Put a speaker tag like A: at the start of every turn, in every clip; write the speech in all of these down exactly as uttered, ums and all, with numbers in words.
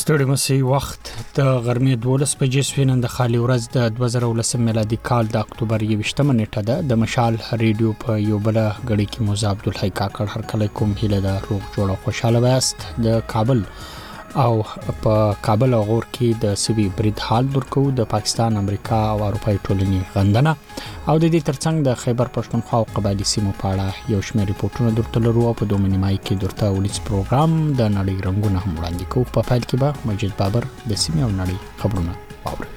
A: ستړي مسي وخت د غرمې دولس بجې سوي نن د خالي ورځ د دوه زره ولسم میلادي کال د اکتوبر یویشتمه نیټه ده. د مشال ریډیو په یو بل غړي کې موزه عبدالحی کاکړ هر کله کوم هیله ده روغ جوړ او خوشاله وایست. د کابل او په کابل او غور کې د سوي برید حال درکو د پاکستان، امریکا او اروپای ټولنې غندنه او د دې ترڅنګ د خیبر پښتونخوا او قبایلی سیمو په اړه یو شمېر ریپورتونه درته لرو او په دوه نیمایي کې درته ولیس پروګرام د نړۍ رنگونه هم وړاندې کوو. په پیل کې به مجید بابر د سیمې او نړۍ خبرونه واوري.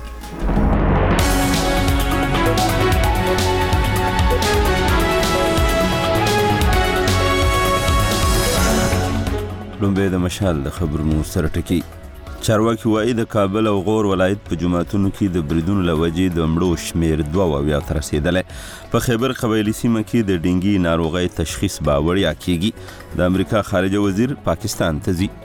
B: لومبه د مشال د خبرونو سره ټکی. چارواکي وایي د کابل او غور ولایت په جماعتونو کې د بریدونو لوجې د مړو شمیر دوه اویا ته رسیدلی. په خیبر قبایلي سیمه کې د ډینګي ناروغۍ تشخیص به وړیا کیږي. د امریکا خارجه وزیر پاکستان ته ځي.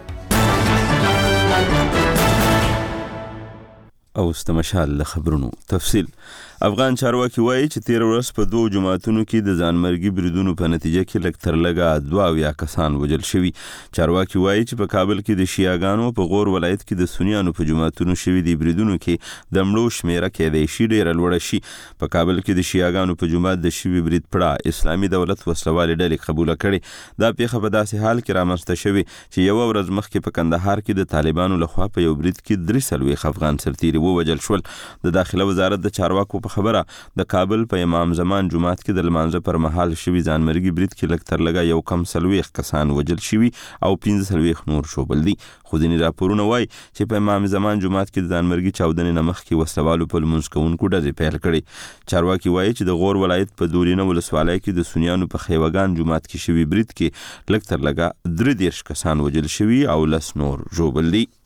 B: او ست مشال د خبرونو تفصیل. افغان چارواکي وایي چې تیر ورځ په دوه جماعتونو کې د ځانمرګي بریدونو په نتیجه کې لږ تر لږه دوه اویا کسان وژل شوي. چارواکي وایي چې په کابل کې د شیعاګانو، په غور ولایت کې د سنیانو په جماعتونو شوي دي بریدونو کې د مړو شمیره کېدای شي ډیره لوړه شي. په کابل کې د شیعاګانو په جماعت د شوي برید پړه اسلامي دولت وسلوالې ډلې قبوله کړې. دا پیښه په داسې حال کې رامنځته شوې چې یوه ورځ مخکې په کندهار کې د طالبانو لخوا په یو برید کې درې څلوېښت افغان سرتیري ووژل شول. د داخله وزارت د چارواکو په خبره د کابل په امام زمان جماعت کې د لمانځه پر مهال شوي ځانمرګي برید کې لږ تر لږه یو کم څلوېښت کسان وژل شوي او پنځه څلوېښت نور ژوبل دي. خو ځینې راپورونه وایي چې په امام زمان جماعت کې د ځانمرګي چاودنې نه مخکې وسلوالو په لمونځ کوونکو ډزې پیل کړې. چارواکي وایي چې د غور ولایت په دولینه ولسوالۍ کې د سنیانو په خیوګان جماعت کې شوي برید کې لږ تر لږه درې دېرش کسان وژل شوي او لس نور ژوبل دي.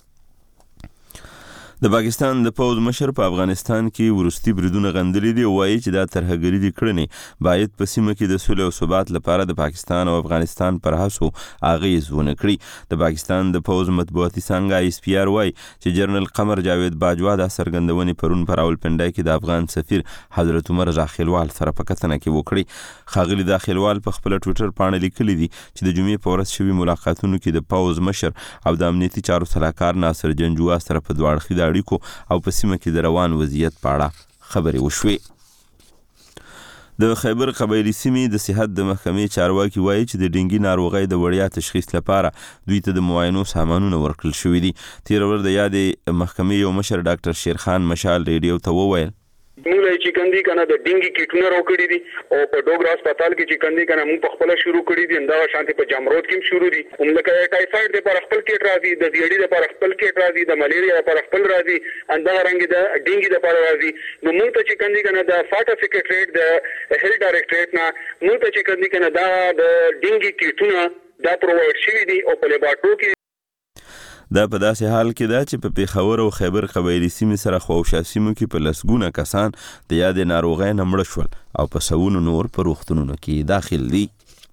B: د پاکستان د پوځ مشر په افغانستان کې ورستي بریدونه غندلي دي او وایي چې دا ترهګري دي کړنې باید په سیمه کې د سولې او ثبات لپاره د پاکستان او افغانستان پر هڅو اغیز ونه کړي. د پاکستان د پوځ مطبوعاتي څانګه آی اس پی آر وایي چې جنرال قمر جاوید باجوا د څرګندونې پرون په راولپنډۍ کې د افغان سفیر حضرت عمر داخلوال سره په کتنه کې وکړي. ښاغلي داخلوال په خپل ټویټر پاڼه لیکلي دي چې د جمعې په ورځ شوي ملاقاتونو کې د پوځ مشر او د امنیتي چارو سلاکار ناصر جنجوا سره په دوه اړخیزه اړیکو او په سیمه کې د روان وضعیت په اړه خبرې وشوې. د خیبر قبایلی سیمې د صحت د محکمې چارواکي وایي چې د ډینګي ناروغۍ د وړیا تشخیص لپاره دوی ته د معاینو سامانونه ورکړل شوي دي. تیر ورځ د یادې محکمې یو مشر ډاکټر شیرخان مشال ریډیو ته وویل
C: موږ چې کندي کنه د ډینګي کیټونه راوکړي دي او په ډوګرا هسپتال کې چې کندي کنه موږ په خپل شروع کړی دي. دا شانتي په جامروت کې شروع دي. همدغه ټایفاید د پر خپل کیټ راځي، د دیړي د پر خپل کیټ راځي، د ملیریا د پر خپل راځي، انده رنګ د ډینګي د پر راځي. نو موږ ته چې کندي کنه د فاټا سیکریټریټ د هیلث ډایریکټریټ نه موږ ته چې کندي کنه دا د ډینګي کیټونه دا پرووایډ شوي دي او په لیبارټوري کې.
B: دا په داسې حال کې ده چې په پیښور او خیبر قبایلی سیمې سره خواوشا سیمو کې په لسګونه کسان د یادې ناروغۍ نه مړه شول او په سوونو نور په روغتونونو کې داخل دي.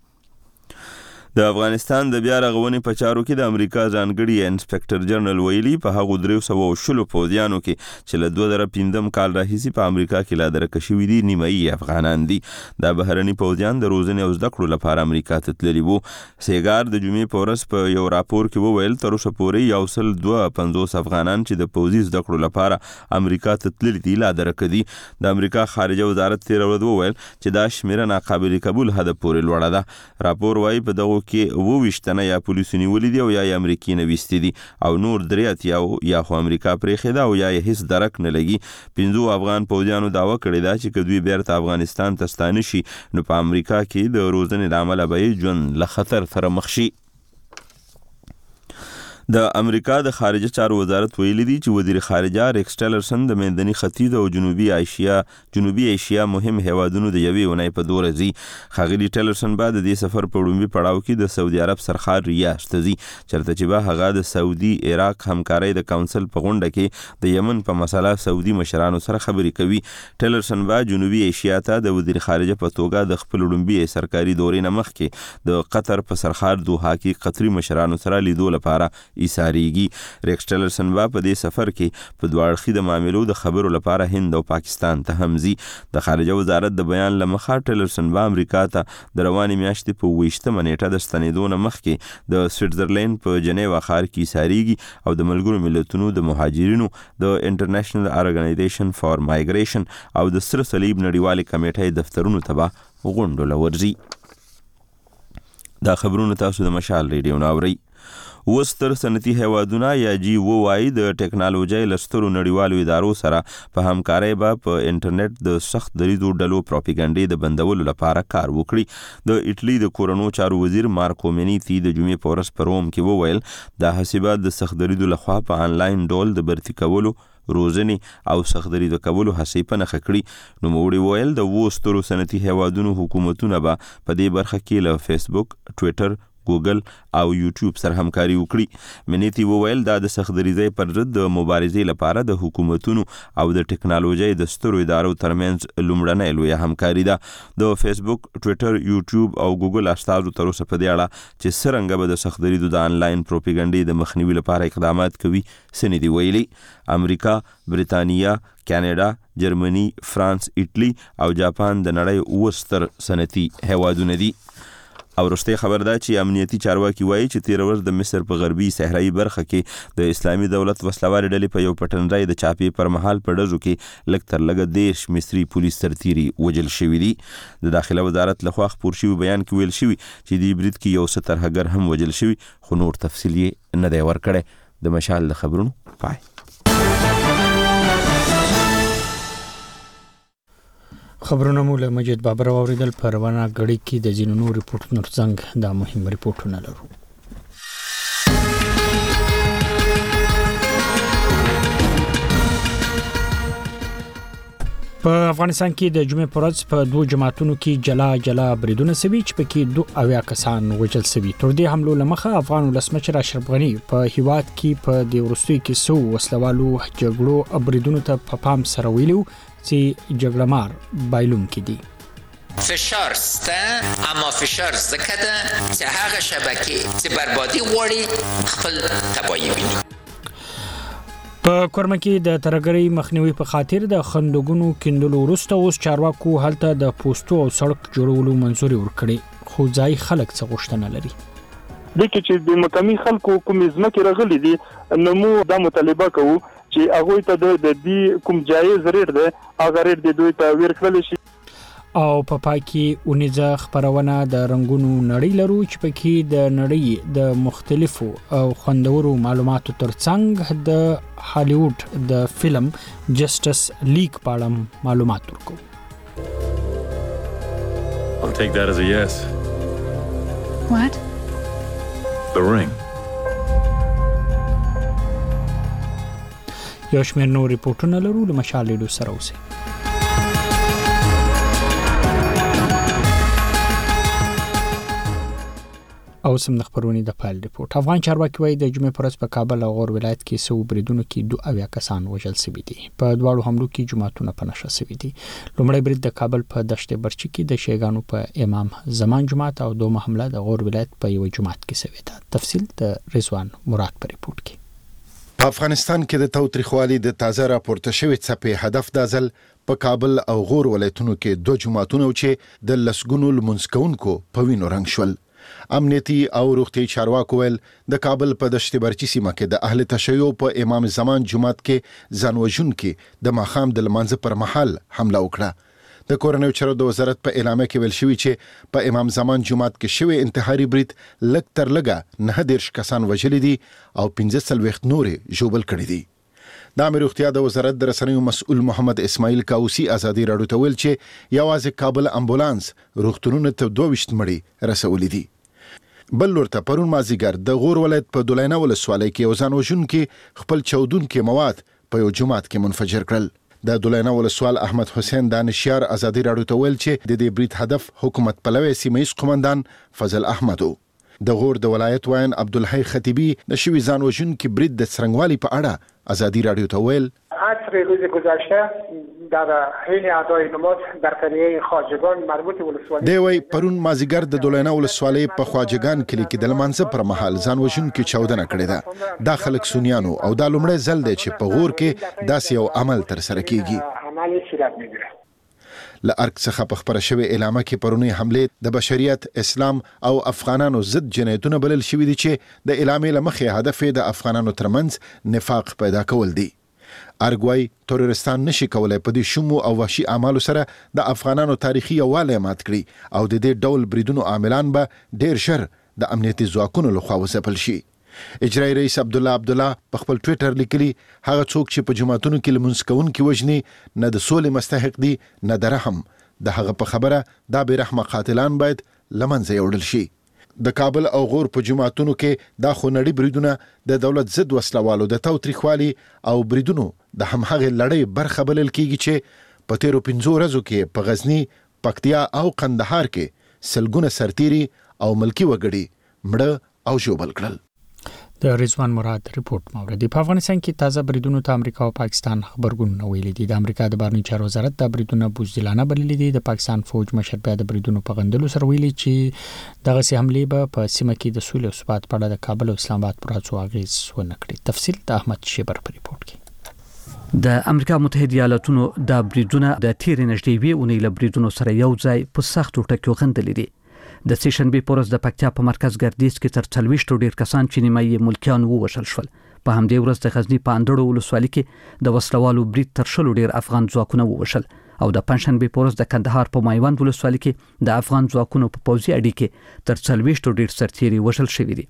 B: د افغانستان د بیا رغونې په چارو کې د امریکا ځانګړي انسپکټر جنرال ویلي په هغو درې سوه او شلو پوځیانو کې چې له دوه زره پنځم کال راهیسې په امریکا کې لا درکه شوي دي نیمایي افغانان دي. دا بهرني پوځیان د روزنې او زده کړو لپاره امریکا ته تللي وو. سیګار د جمعې په ورځ په یو راپور کې وویل تر اوسه پورې یو سل دوه پنځوس افغانان چې د پوځي زده کړو لپاره امریکا ته تللي دي لا درکه دي. د امریکا خارجه وزارت تیر ورځ وویل چې دا شمیره ناقابل قبول حد پورې لوړه ده. راپور وایي په دغو کې اووه ویشت تنه یا پولیسو نیولي دي او یا یې امریکې نه ویستي دي او نور درې اتیاو یا خو امریکا پرېښې ده او یا یې هیڅ درک نه لګي. پنځو افغان پوځیانو دعوه کړې ده چې که دوی بیرته افغانستان ته ستانه شي نو په امریکا کې د روزنې له امله به یې ژوند له خطر سره مخ شي. د امریکا د خارجه چارو وزارت ویلي دي چې وزیر خارجه ریکس ټیلرسن د منځني ختیځ او جنوبي ایشیا جنوبي ایشیا مهم هیوادونو د یوې اونۍ په دوره ځي. ښاغلي ټیلرسن به د دې سفر په وړومبي پړاو کې د سعودي عرب سرخار ریاض ته ځي چېرته چې به هغه د سعودي عراق همکارۍ د کونسل په غونډه کې د یمن په مسله سعودي مشرانو سره خبرې کوي. ټیلرسن به جنوبي ایشیا ته د وزیر خارجه په توګه د خپل وړومبي سرکاري دورې نه مخکې د قطر په سرخار دوحه کې قطري مشرانو سره لیدو لپاره ایساریږي. ریکس ټیلرسن با په دې سفر کې په دوه اړخي د معاملو د خبرو لپاره هند او پاکستان ته هم ځي. د خارجه وزارت د بیان لمخه ټیلرسن با امریکا ته د روانې میاشتې په ویشتمه نیټه د ستنېدو نه مخکې د سویټزرلینډ په جنیوا ښار کې ایساریږي او د ملګرو ملتونو د مهاجرینو د انټرنیشنل ارګنایزیشن فار مایګریشن او د سره صلیب نړیوالې کمیټې دفترونو ته به غونډو لورځي. دا خبرونه تاسو د مشال ریډیو ناوري. وستر صنعتي هیوادونه یا جی وای د ټیکنالوژي لسترو نړیوالو ادارو سره په همکارۍ به په انټرنیټ د سخت دریدو ډلو پروپاګاندا د بندولو لپاره کار وکړي. د ایټلی د کورونو چارو وزیر مارکو مینیتی د جمعې په ورځ په روم کې وویل د حسابات د سخت دریدو لخوا په انلاین ډول د برتی کولو روزنې او سختدري د کولو هڅې په نخښه کړي. نو موړي ویل د وسترو صنعتي هیوادونو حکومتونه به په دې برخه کې له فیسبوک، ټویټر، ګوګل او یوټیوب سره همکاري وکړي. منیتی وویل دا د سختدریزۍ پر ضد د مبارزې لپاره د حکومتونو او د ټیکنالوژي د سترو ادارو ترمنځ لومړنۍ لویه همکاري ده. د فیسبوک، ټویټر، یوټیوب او ګوګل استازو تر اوسه په دې اړه چې څرنګه به د سختدریدو د انلاین پروپاګاندا د مخنیوي لپاره اقدامات کوي څه دي ویلي. امریکا، بریتانیا، کاناډا، جرمني، فرانس، ایټلی او جاپان د نړۍ وستر صنعتي هیوادونه دي. او رښتیا خبر ده چې امنیتي چارواکي وایي چې تیر ورځ د مصر په غربي صحرایي برخه کې د اسلامي دولت وسلوارې ډلې په یو پټنځای د چاپې پر مهال په ډزو کې لږ تر لږه دېرش مصري پولیس سرتیري وژل شوي دي. د داخله وزارت لخوا خپور شوي بیان کې ویل شوي چې دې برید کې یو څه ترهګر هم وژل شوي، خو نور تفصیل یې نه دی ورکړی. د مشال د خبرونو پای.
A: خبرونه مو له مجید بابر اوریدل. په روانه غړي کې د ځینو نور ریپورتونو څنګه دا مهم ریپورتونه لرو. په افغانستان کې د جمعې پر ورځ په دوه جماعتونو کې جلا جلا بریدونه سوي چې پکې دوه اویا کسان وژل سوي. تر دې حملو لمخه افغان ولسمشر اشرف غنی په هیواد کې په د ورستوي کې سو وسلوالو جګړو بریدونو ته په پام سره ویلو چې جګړه مار بایلون کې دي.
D: فشار سته، اما فشار زکه ده چې هغه شبکه چې بربادي غواړي خپل تباهي ویني.
A: په کورمه کې د ترګرۍ مخنیوي په خاطر د خندقونو کیندلو وروسته اوس چارواکو هلته د پوسټو او سړک جوړولو منځوري ورکړي، خو ځای خلک څه غوښتنه لري.
E: دغه چې د مقامي خلکو کومې ځمکې راغلي دي نو مو دا مطالبه کوو چې هغه ته د دې کوم جایز ریټ ده هغه ریټ د دوی ته ورکړل شي.
A: او په پای کې اونیزه خبرونه د رنگونو نړۍ لرو چې پکې د نړۍ د مختلفو او خوندورو معلوماتو ترڅنګ د هالیوډ د فلم جسټس لیگ په اړه معلومات ورکو.
F: I'll take that as a yes.
G: What?
F: The ring.
A: یو شمېر نور ریپورتونه لرو. له مشال ریډیو سره اوسئ. او سم د خبرونې د پایل ریپورت. افغان چارواکي وايي د جمعې پر ورځ په کابل او غور ولایت کې سو بریدونو کې دوه اویا کسان وژل شوي دي. په دواړو حملو کې جماعتونه په نښه شوي دي. لومړی برید د کابل په دشت برچي کې د شیګانو په امام زمان جماعت او دومه حمله د غور ولایت په یو جماعت کې شوې ده. تفصیل د رضوان مراد په ریپورت کې.
H: په افغانستان کې د تاوتریخوالي د تازه راپورته شوی څپې هدف د ځل په کابل او غور ولایتونو کې دوه جماعتونه چې د لسګونو لمونځ کوونکو په وینو رنګ شول. امنیتي او روغتي چارواکو ویل د کابل په دشت برچي سیمه کې د اهل تشیع په امام زمان جماعت کې ځانوژن کې د ماخام د لمانځه پر مهال حمله وکړه. د کورنیو چارو د وزارت په اعلامیه کې ویل شوی چې په امام زمان جماعت کې شوی انتحاري برید لږ تر لږه نه دېرش کسان وژلي دي او پنځه څلوېښت نورې ژوبل کړي دي. د امیر روغتیا د وزارت د رسنیو مسؤل محمد اسماعیل کاوسی ازادي راډیو ته ویل چې یوازې کابل امبولانس روغتونونو ته دوه ویشت مړي رسولي دي. بل ورته پرون مازیګر د غور ولایت په دولینه ولسوالۍ کې یو ځانوژونکي خپل چاودونکي مواد په یو جومات کې منفجر کړل. د دولینه ولسوال احمد حسین دانشیار ازادي راډیو ته ویل چې د دې برید هدف حکومت پلوی سیمه ییز قومندان فضل احمد و. د غور د ولایت واین عبدالحی خطیبی د شوی ځانوژونکي برید د څرنګوالي په اړه ازادي رادیو ته ویل
I: عصر روز گذشته در حین ادای نماز در قریه خواجگان مربوط ولسوالی
H: دی وی پرون مازیګر د دولینه ولسوالۍ په خواجگان کلی کې د لمانځه پر مهال ځان وژونکي چاودنه کړې ده. دا خلک سنیانو او دا لومړی ځل دی چې په غور کې داسې یو عمل ترسره کیږي.
I: عمل صورت میگیره.
H: له ارګ څخه په خبره شوې اعلامیه کې پرونی حمله د بشریت، اسلام او افغانانو ضد جنایتونه بلل شوې دي چې د اعلامیې لمخې هدف د افغانانو ترمنځ نفاق پیدا کول دي. ارګوای تورستان نشي کولای په دې شومو او وحشي اعمالو سره د افغانانو تاریخي یووالی مات کړي او د دې ډول بریدونو عاملان به ډیر شر د امنیتي ځواکونو لخوا وځپل شي. اجرایي رئیس عبد الله عبد الله په خپل ټوئیټر لیکلي هغه څوک چې په جماعتونو کې لمونځ کوونکي وژني نه د سولې مستحق دي نه د رحم. د هغه په خبره دا بې رحمه قاتلان باید لمنځه یوړل شي. د کابل او غور په جماعتونو کې دا خونړي بریدونه د دولت ضد وسلوالو د تاوتریخوالي او بریدونو د همغه لړۍ برخه بلل کیږي چې په تیرو پنځو ورځو کې په غزنی، پکتیا او قندهار کې سلګونه سرتيري او ملکی وګړي مړه او ژوبل کړل.
A: د رضوان مراد ریپورت موردی. په افغانستان کې تازه بریدونو ته امریکا او پاکستان خبرګونونه ویلي دي. د امریکا د بهرنیو چارو وزارت د بریدونو بوزدلانه بللي دي. د پاکستان فوج مشر بیا د بریدونو په غندلو سره ویلي چې دغه سي حملې به په سیمه کې د سولې او ثبات په اړه د کابل او اسلام آباد پر هڅو اغیز ونه کړي. تفصیل د احمد شیبر په ریپورت کې.
J: د امریکا متحده ایالاتونو د بریدونو د تیر نږدې وی اونۍ له بریدونو سره یو ځای په سختو ټکو غندلې دي. د سیشنبه پورز د پکتیا په مرکز ګردیز کې تر څلويشت ډیر کسان چې نیمایي ملکیان ووژل شول. په همدې ورځ د غزنی په اندړو ولسوالۍ کې د وسلوالو برید تر شلو ډیر افغان ځواکونه ووژل او د پنځشنبه پورز د کندهار په مایوند ولسوالۍ کې د افغان ځواکونو په پوځي اډې کې تر څلويشت ډیر سرتيري وژل شوي دي.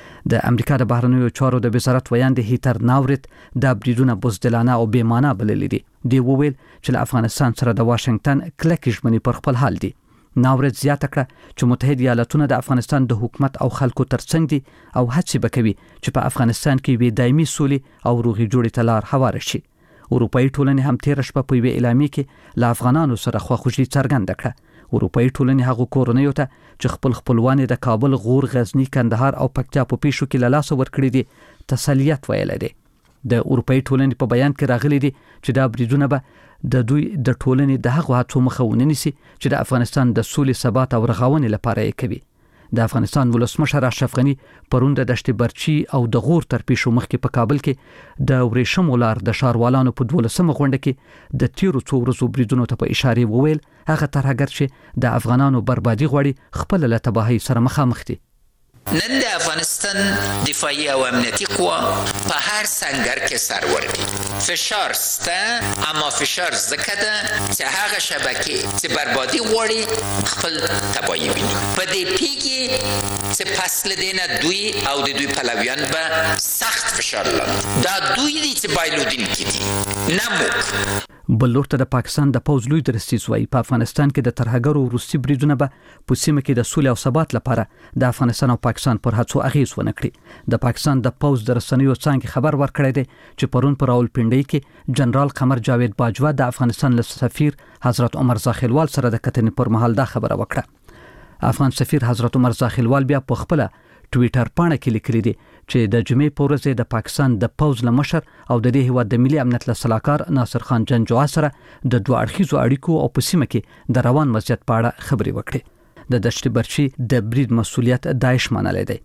J: د امریکا د بهرنیو چارو د وزارت ویاند هیتر ناورت د بریدونو بوزدلانه او بې معنی بللي دي. دی وویل چې له افغانستان سره د واشنگټن کلک ژمنې پر خپل حال دي. ناورت زیاته کړه چې متحده ایالاتونه د افغانستان د حکومت او خلکو ترڅنګ دي او هڅه وکوي چې په افغانستان کې وي دایمي سولې او روغي جوړې ته لار هواره شي. اروپאי ټولنې هم تیر شپه په وی اعلامیه کې له افغانانو سره خواخوږي څرګنده کړه. اروپאי ټولنې هغه کورنیو ته چې خپل خپلوان د کابل، غور، غزنی، کندهار او پکتیا په پیښو کې له لاس ورکړي دي تسلیت ویل دي. د اروپאי ټولنې په بیان کې راغلي دي چې دا بریدونه به د دوی د ټولنې د هغو هڅو مخه ونیسي چې د افغانستان د سولې، ثبات او رغونې لپاره یې کوي. د افغانستان ولسمشر اشرف غنی پرون د دشت برچی او د غور تر پیښو مخکې په کابل کې د ورېښمو لار د ښاروالانو په دولسمه غونډه کې د تیرو څو ورځو بریدونو ته په اشاره وویل هغه ترهګر چې د افغانانو بربادي غواړي خپل له تباهي سره مخامخ دي.
D: نن د افغانستان دفاعي او امنیتي قوا په هر سنگر کې سر ورکړي. فشار سته، اما فشار زکه ده چې هغه شبکې چې بربادي غواړي خپل تباهي ویني. په دې پیږي چې فصل دینه دوی او د دوی پلویان به سخت فشار لاندې. دا دوی دي چې بایلودین کیدي نه موږ.
J: بل لور ته د پاکستان د پوز لوی درستیز وایي په افغانستان کې د ترهګرو روسي بریدونه به په سیمه کې د سولې او ثبات لپاره د افغانستان او پاکستان پر هڅو اغیز ونه کړي. د پاکستان د پوز د رسنیو څنګه خبر ورکړی دی چې پرون پر راولپنډۍ کې جنرال قمر جاوید باجوا د افغانستان له سفیر حضرت عمر زاخیلوال سره د کتنې پر مهال دا خبره وکړه. افغان سفیر حضرت عمر زاخیلوال بیا په خپل ټوئیټر پاڼه کې لیکلي دي چې د جمعې په ورځ د پاکستان د پوز له مشر او د دې هیواد د ملي امنیت له سلاکار ناصر خان جنجوع سره د دوه اړخیزو اړیکو او په سیمه کې د روان وضعیت په اړه خبرې وکړې. د دشت برچی د برید مسؤلیت داعش منلی دی.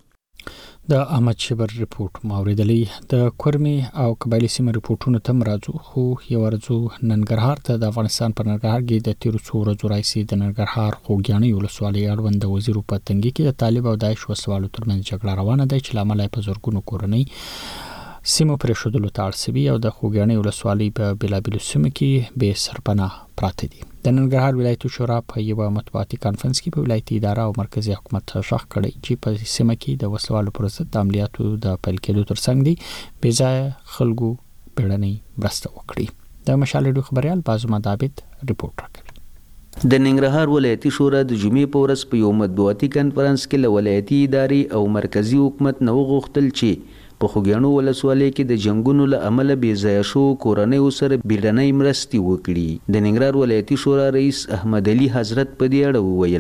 A: د احمد شیبر ریپورت موریدلې. د کورمي او قبایلی سیمه ریپورتونو ته مرادو خو یو ورځو ننګرهار ته د افغانستان پر ننګرهار کې د تیرو څو ورځو راځي د ننګرهار خوږیاڼي ولسوالۍ اړوند د وزیر په تنګي کې د طالب او داعش وسوالو ترمنځ جګړه روانه ده چې لامل په زورګونو کورنۍ سیمو پر شودلو تارسبي او د خوږیاڼي ولسوالۍ په بلابل سیمه کې به سرپناه پراته دي. د ننګرهار ولایتي شورا په یو مطبوعاتي کانفرنس کې په ولایتي اداره او مرکزی حکومت شاخ کړی چې په سیمه کې د وسوالو پر ضد د عملیاتو د پیل کېدو ترڅنګ دي بې ځای خلکو بیړنۍ مرسته وکړي. د مشال ریډیو خبريال بازو مدابت ریپورت راکړي.
K: د ننګرهار ولایتي شورا د جمعې په ورځ په یو مطبوعاتي کانفرنس کې له ولایتي ادارې او مرکزی حکومت نو غوښتل چې په خوږیاڼو ولسوالۍ کې د جنگونو له امله بې ځایه شو کورنیو سره بیړنۍ مرستې وکړي. د ننګرهار ولایتي شورا رئیس احمد علي حضرت په دې اړه وویل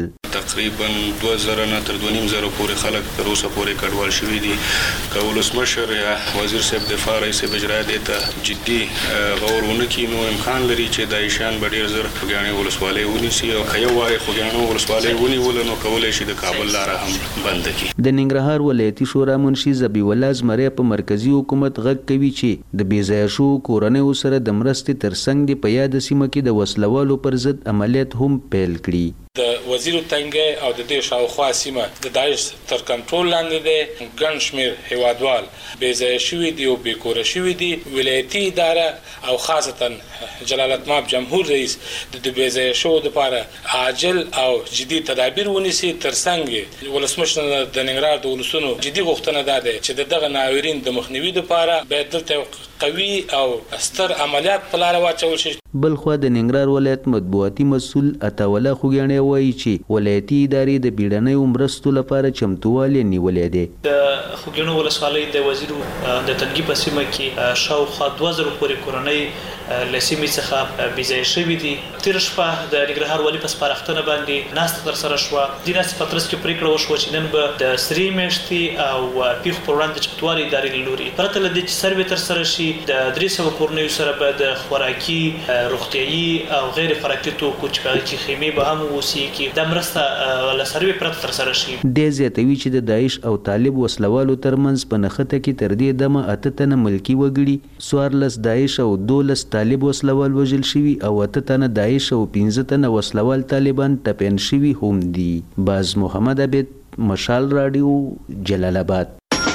L: تقریبا دوه زره نه تر دوه نیم زره پورې خلک تر اوسه پورې کډوال شوي دي. که ولسمشر یا وزیر صاحب دفاع رئیس اجرا دې ته جدي غور ونه کړي نو امکان لري چې دا ایشان به ډېر زر خوږیاڼي ولسوالۍ ونیسي او که یو وارې خوږیاڼو ولسوالۍ ونیوله نو کولی شي د کابل لاره هم بنده کړي.
K: د ننګرهار ولایتي شورا منشي ذبیح الله زمری په مرکزی حکومت غږ کوي چې د بې ځایه شوو کورنیو سره د مرستې ترڅنګ د په یاده سیمه کې د وسلوالو پر ضد عملیات هم پیل کړي.
M: د وزیرو تنګي او د دې شاوخوا سیمه د داعش تر کنټرول لاندې ده. ګڼ شمېر هیوادوال بې ځایه شوي دي او بې کوره شوي دي. ولایتي اداره او خاصتا جلالت مآب جمهور رئیس د بې ځایه شوو لپاره عاجل او جدي تدابیر ونیسي. ترڅنګ ولسمشر د ننګرهار د ولسونو جدي غوښتنه ده چې د دغه ناورین د مخنیوي لپاره باید دلته قوي او ستر عملیات په لار واچول شي.
K: بلخوا د ننګرهار ولایت مطبوعاتي مسؤل عطاوالله خوږیاڼي وایي چې ولایتي ادارې د بیړنیو مرستو لپاره چمتووالی نیولی دی.
N: د خوږیاڼو ولسوالۍ د وزیرو د تنګي په سیمه کې شاوخوا دوه زره پورې کورنۍ له سیمې څخه بې ځایه شوي دي. تېره شپه د ننګرهار والي په سپارښتنه باندې ناسته ترسره شوه. دې ناستې په ترڅ کې پرېکړه وشوه چې نن به د سرې میاشتې او پیښو پر وړاندې د چمتووالي ادارې له لوري پرته له دې چې سروې ترسره شي د درې سوه کورنیو سره به د خوراکي روغتیایي او غیر خوراکي توکو چې په کې خیمې به هم اوسېږي دا مرسته له سروې پرته ترسره شي.
K: دې زیاتوي چې د داعش او طالب وسلوالو ترمنځ په نښته کې تر دې دمه اته تنه ملکي وګړي څوارلس داعش او دولس طالب وسلوال وژل شوي او اته تنه داعش او پنځه تنه وسلوال طالبان ټپیان شوي هم دي. باز محمد عبید، مشال رادیو، جلال آباد.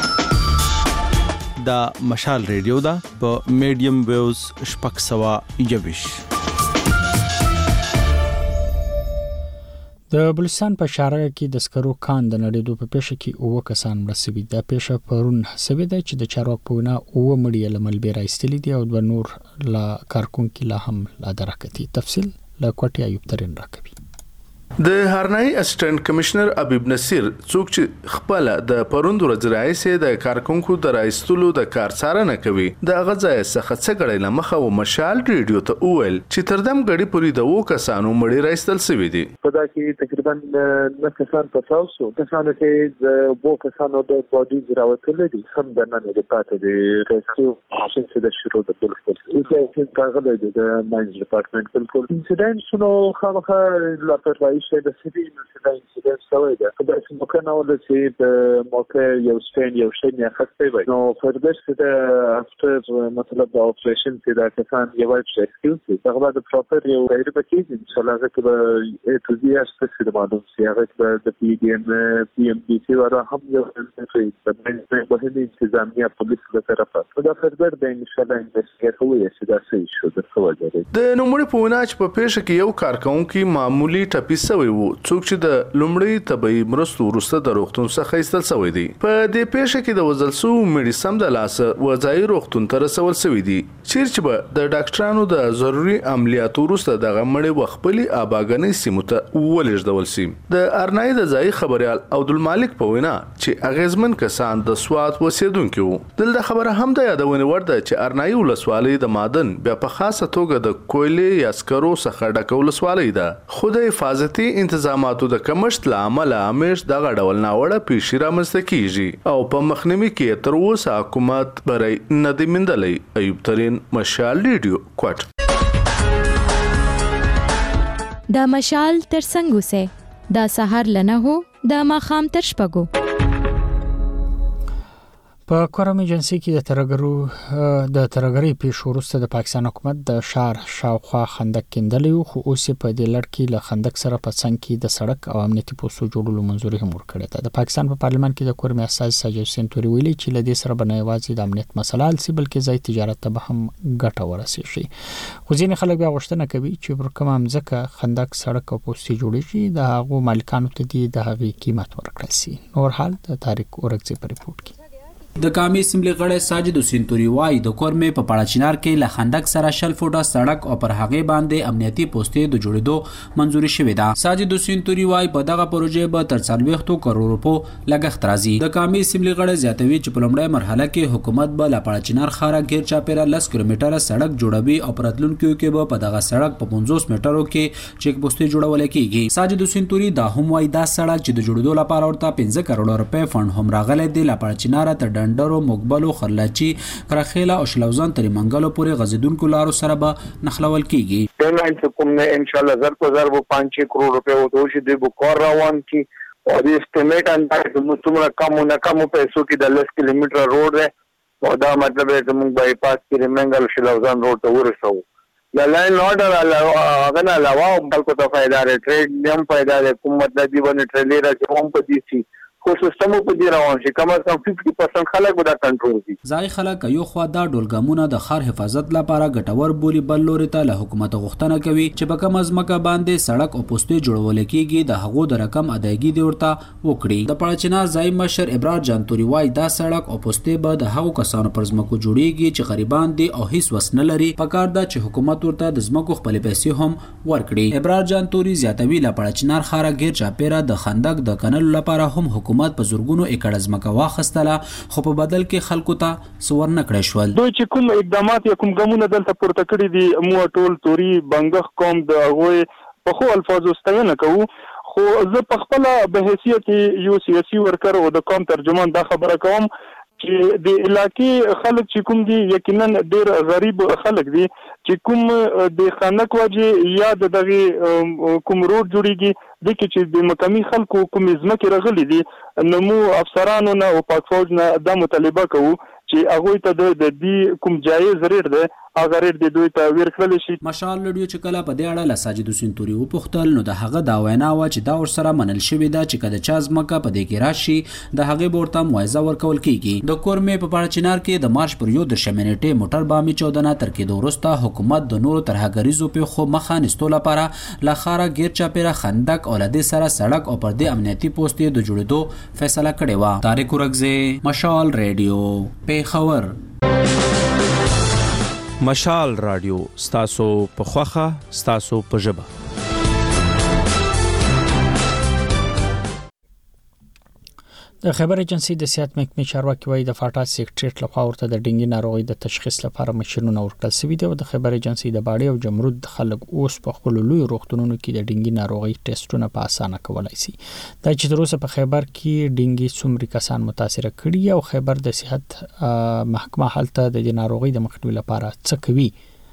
O: دا مشال ریډیو دا په میډیم ویوز شپږ سوه یوویش.
A: د بلوچستان په شارعه کې د سکرو کان د نړېدو په پیښه کې اووه کسان مړه شوي. دا پیښه پرون شوې ده چې د چارواکو په وینا اووه مړي یې له ملبې راایستلي دي او دوه نور لا کارکونکي لا هم لا درکتي. تفصیل له کوټې ایوب ترين راکوي.
P: د هرنای اسسټنټ کمشنر حبیب نصیر څوک چې خپل د پروند ورځ راځي د کارکونکو د راایستلو د کار څارنه کوي د غځای څخه څه غړي لمخه او مشال ریډیو ته اول چې تردم غړي پوری د وو کسانو مړي راایستل سوي دي.
Q: په دا کې تقریبا نه کسان په تاسو کسانو کې د وو کسانو د باډي راوتل دي هم د نن د پاتې د ریسکیو چې د شروع د بل څه چې کارغله د ماینز ډپارټمنټ په انسیډنټ شنو خامخا لا پرای شي د سړي نو چې دا انسیډنټ شوی دی په داسې موقع نه ول چې د موقع یو سټین یو شی نه خسته وي نو فردر چې د افټر مطلب د اپریشن چې دا کسان یو څه ایکسکیوز هغه د پراپر یو غیر پکیج ان شاء الله چې به ای تو زی اس څخه د معلوم سي هغه د پی ډی ام پی ام بي سي ورا هم یو څه د بهرنی انتظامیه پولیس له طرفه دا فردر د ان شاء الله انویسټیګیټ کوي چې دا څه شو د څه وجه
P: د نوموړي په وینا چې په پیښه کې یو کارکونکي معمولی ټپي سوی وو څوک چې د لومړی طبي مرستو وروسته د روغتون څخه ایستل سوی دی. په دې پیښه کې د وزلسو مېډي سم د لاس وځای روغتون ته رسول سوی دی چیرې به د ډاکټرانو د ضروري عملیاتو وروسته د غمړې وخپلي آباګنې سیمو ته ولېږدول شي. د ارنای د ځای خبريال عبدالمالک په وینا چې اغیزمن کسان د سواد وسیدونکو دلته خبره هم د یادونه ورده چې ارنای ولسوالۍ د مادن بیا په خاصه توګه د کویلې یا سکرو څخه ډکه ولسوالۍ ده. خو د حفاظتي انتظاماتو د کمښت له امله همیش دغه ډول ناوړه پیښې رامنځته کیږي او په مخنیوي کې تر اوسه حکومت بری نه دی موندلی. ایوب ترين، مشال ریډیو، کوټ.
R: دا مشال تر څنګه سه دا سحر لنه هو دا ماخام تر شپګو.
A: په کورم ایجنسی کې د ترګرو د ترګری پیښو وروسته د پاکستان حکومت د شهر شاوخوا خندق کیندلی خو اوس په دې لړ کې له خندق سره په څنګ کې د سړک او امنیتي پوسټو جوړولو منځوري هم ورکړه ده. د پاکستان په پارلمان کې د کورم اساس ساجد حسین توري ویلي چې له دې سره بنه یوازې د امنیت مسله حل شي بلکې ځای تجارت ته به هم ګټه ورسیږي. خو ځینې خلک بیا غوښتنه کوي چې پر کوم ځکه خندق سړک او پوسټي جوړ شي د هغه مالکانو ته د هغې قیمت ورکړل شي. نور حال د تاریخ اورګزی په ریپورت کې
S: د قومي اسمبلی غړی ساجد حسین توري وایي د کورمې په پاړاچینار کې له خندق سره شل فوټه سړک او پر هغې باندې امنیتي پوستې د جوړېدو منځوري شوې ده. ساجد حسین توري وایي په دغه پروژې به تر څلوېښتو کروڑ روپو لګښت راځي. د قومي اسمبلی غړی زیاتوي چې په لومړۍ مرحله کې حکومت به له پاړاچینار ښاره غیر چاپیره لس کیلومتره سړک جوړوي او په راتلونکو کې به په دغه سړک په پنځوس میټرو کې چیک پوستې جوړول کېږي. ساجد حسین توري دا هم وایي دا سړک چې د جوړېدو لپاره ورته پنځه کروڑ روپۍ فنډ هم راغلی دی له پاړاچیناره تر ډنډرو، موږبلو، خرلاچي، کرخیله او شلوزان تر منګلو پورې غځېدونکو لارو سره به نښلول کېږي.
Q: پیمنټ چې کوم نه انشاءالله زر په زر به پنځه شي کروڑ روپۍ ورته وشي، دوی به کار روان کړي او د اسټیمیټ اندازه زموږ څومره کم نه کمو پیسو کې د لس کیلومتره روډ دی او دا مطلب دی چې موږ بایپاس کې منګل شلوزان روډ ته ورسوو. د لاین آرډر هغه نه علاوه خلکو ته فایده دی، ټریډ هم فایده دی، کوم مطلب دی باندې ټریلر راځي هم په دې سي خو سیستم په دې روان شي کم از کم پنځه پرسنټ خلک به دا کنټرول کړي.
S: ځای خلک یو خوا دا ډولګامونه د ښار حفاظت لپاره ګټور بولي، بل لوري ته له حکومت غوښتنه کوي چې په کم ځمکه باندې سړک او پوستې جوړول کېږي د هغو د رقم ادایګي دې ورته وکړي. د پاړاچینار ځای مشر ابرار جان توري وایي دا سړک او پوستې به د هغو کسانو پر ځمکو جوړیږي چې غریبان دي او هیڅ وس نه لري. پکار ده چې حکومت ورته د ځمکو خپلې پیسې هم ورکړي. ابرار جان توري زیاتوي له پاړاچینار ښاره غیر چاپیره د خندق د کنلو لپاره هم حکومت په زورګونو اکړه ځمکه واخیستله خو په بدل کې خلکو ته څه ورنه کړی شول.
E: دوی چې کوم اقدامات یا کوم ګامونه دلته پورته کړي دي موږ ټول توري بنګخ قوم د هغوی په خو الفاظو ستاینه کوو، خو زه په خپله به حیثیت یو سیاسي ورکر او د قوم ترجمان دا خبره کوم چې د علاقې خلک چې کوم دي یقینا ډېر غریب خلک دي چې کوم د خندق وجې یا د دغه کوم روډ جوړیږي د کې چې د مقامي خلکو کوم ځمکې راغلي دي نو مو افسرانو نه او پاک فوج نه دا مطالبه کوو چې هغوی ته د دې کوم جایز ریټ دی هغه ریټ د دوی ته ورکړل شي.
S: مشال لډیو چې کله په دې اړه له ساجد حسین توري وپوښتل نو د هغه دا وینا وه چې دا ورسره منل شوې ده چې که د چا ځمکه په دې کې راشي د هغې به ورته معاوضه ورکول کېږي. د کورمې په پاړاچینار کې د مارچ پر یو دېرشمې نېټې موټر بامي چاودنه تر کېدو وروسته حکومت د نورو ترهګریزو پیښو مخه نیستو لپاره له ښاره غیر چاپیره خندق او له دې سره سړک او پر دې امنیتي پوستې د جوړېدو فیصله کړې وه. طارق ورکزی، مشال ریډیو، پیښور.
O: مشال رادیو ستاسو په خوخه ستاسو په ژبه.
A: د خبر ایجنسی د صحت محکمې چارواکي وایي د فاټا سیکریټریټ لخوا ورته د ډنګي ناروغي د تشخیص لپاره ماشینونه ورکړل شوي دي او د خبر ایجنسی د باړې او جمرود خلک اوس په خپل لوی روغتونونو کې د ډنګي ناروغي ټیسټونه په اسانه کولای شي. دا چې تر اوسه په خبر کې ډنګي څومره کسان متاثر کړي او خبر د صحت محکمه هلته د دې ناروغي د مخنیوي لپاره څه کوي.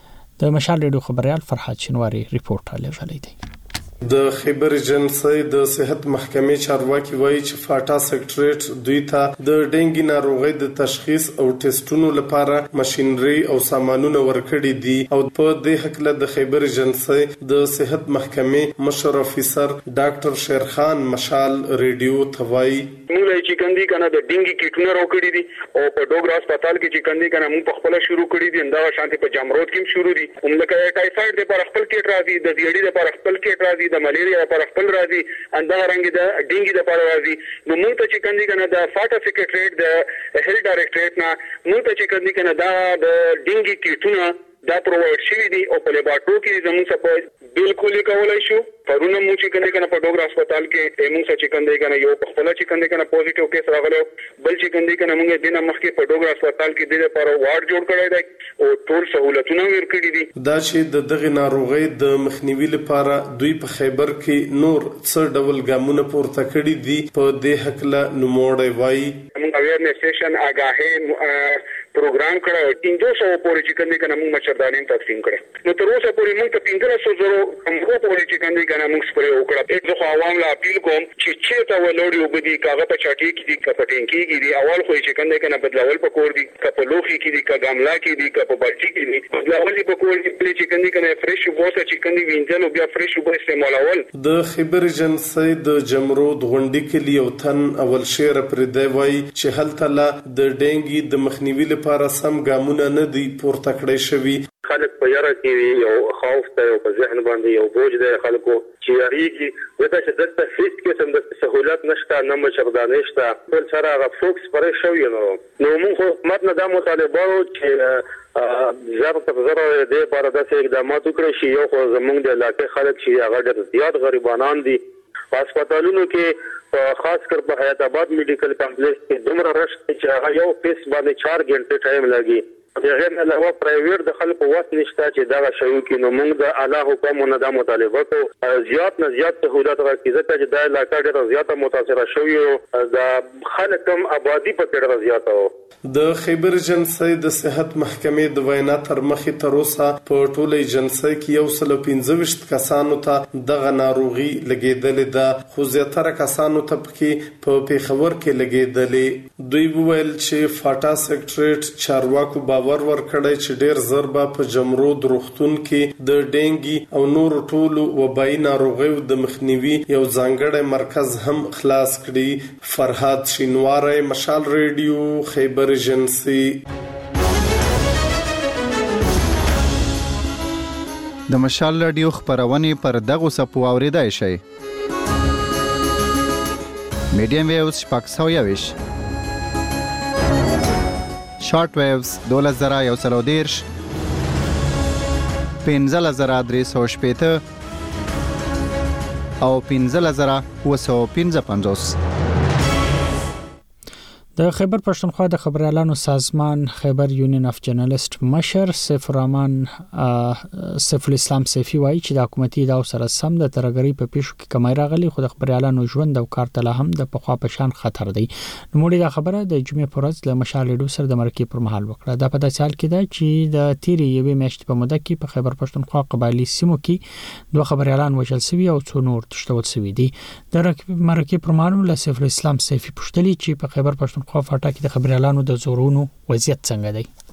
A: د مشال ریډیو خبريال فرحات شنواری ریپورت را لېږلی دی.
T: د خیبر ایجنسی د صحت محکمې چارواکي وایي چې فاټا سیکریټریټ دوی ته د ډنګي ناروغۍ د تشخیص او ټیسټونو لپاره ماشينري او سامانونه ورکړي دي او په دې حق د خیبر ایجنسی د صحت محکمې مشر افیسر ډاکټر شیرخان مشال ریډیو توای
C: موږ چې کندي کنه د ډنګي کیټونه راوکړي دي او په ډوګر هسپتال کې چې کندي کنه موږ په خپل شروع کړی دي دا شانتي په جامرود کې شروع دي هملکه ټایفاید د پر خپل کیټ راځي د زیړی د پر خپل کیټ راځي د ملیریا پر خپل راځي انده رنګ د ډنګي د پر راځي نو موږ ته چې کندي کنه د فاټا سیکریټریټ د هیلث ډایریکټریټ نه موږ ته چې کندي کنه دا د ډنګي کیټونه دا پرووایډ شوی دي او په لیبارټوري کې زموږ سره بالکل کولای شو پرونه مو چې کنده کنه په ډوګر هسپتال کې موږ چې کنده کنه یو په خپل چې کنده کنه پوزټیو کیس راغلو بل چې کنده کنه موږ دینه مخکې په ډوګر هسپتال کې د لپاره وارډ جوړ کړی دی او ټول سہولتونه ورکړي دي.
T: دا چې د دغه ناروغي د مخنیوي لپاره دوی په خیبر کې نور څه ډول ګامونه پورته کړي دي په دې حق له نوموړی وایي
C: موږ اویرنس سیشن آگاهي پروګرام کړو پنځه سوه پورې چې کنده کنه موږ مشردانین تقسیم کړو نو تر اوسه پورې موږ ته پنځه سوه زره موږ پورې چې کنده کنه موږ سپری وکړه. زه خو عوام لا اپیل کوم چې چیرته ولوري وبدي کاغه په چاټي کې دي کپټین کې دي اول خو چې کنده کنه بدلول پکور دي کپ لوخي کې دي کا ګاملا کې دي کپ بالټي کې دي بدلول پکور دي چې کنده کنه فرش وبوسه چې کنده وینځل او بیا فرش وبو استعمالول.
T: د خبر ایجنسی د جمرود غونډې کې یو تن اول شیر پر دی وای چې هلته لا د ډنګي د مخنیوي لپاره سم ګامونه نه دي پورته کړی شوی.
C: خلک په یاره کې یو خوف ته او په ذهن باندې یو بوج دی خلکو چې یاريږي ودا چې دلته هیڅ قسم د سہولت نشته نه مشردانه نشته بل سره هغه فوکس پرې شو یو نو موږ حکومت نه د مطالبه چې زر تر زر د بار د اقدامات وکړي شي یو خو زمونږ د علاقې خلک چې هغه ډېر زیات غریبانان دي هسپتالونو کې خاص کر په حیات آباد میډیکل کمپلیکس کې دومره رش چې هغه یو پیس باندې چار غنټه ټایم لګي هغه نه علاوه پرایویټ د خلکو وخت نشته چې دا شو کې نو موږ د اعلی حکومت نه مطالبه کو زیات نه زیات سہولت راکړي ځکه چې د علاقې ډېر زیاته متاثره شوی او د خلکم آبادی په ډېر زیاته
T: د خیبر ایجنسی د صحت محکمې د وینا تر مخې تر اوسه په ټوله ایجنسی کې یو سل پنځه کسانو ته دغه ناروغي لګیدلې ده خو زیاتره کسانو ته پکې په پیښور کې لګیدلې دوی وویل چې فاټا سیکریټریټ چارواکو باور ورکړی چې ډیر زر به په جمرود روغتون کې د ډینګي او نور ټولو وبایي ناروغیو د مخنیوي یو ځانګړی مرکز هم خلاص کړي فرهاد شینواری مشال ریډیو خیبر ایجنسی
U: د مشال رادیو خبرونه پر دغه سپو اوریدای شي میډیم ویوز شپږ سوه یویش شارټ ویوز دوله زره یو سل او دیرش پنځه زره درې سوه شپېته او پنځه زره اووه سوه پنځه پنځوس
A: د خیبر پښتونخوا د خبريالانو سازمان خیبر یونین اف جرنالست مشر سیف الرحمن سیف الاسلام سیفی وایي چې د حکومتي ادارو سره سم د ترګری په پیښو کې کمی راغلي خو د خبريالانو ژوند او کار ته هم د پخوا په شان خطر دی نو موږ دا خبره د جمعې پر ورځ له مشال ریډیو سره د مرکې پر مهال وکړه دا په داسې حال کې ده چې د تیرې یوې میاشتې په موده کې په خیبر پښتونخوا قبایلی سیمو کې دوه خبريالان وژل شوي او څو نور تښتول شوي دي د مرکې پر مهال له سیف الاسلام سیفی پوښتنه چې په خیبر پښتونخوا خو فاټا کې د خبريالانو د زورونو وضعیت څنګه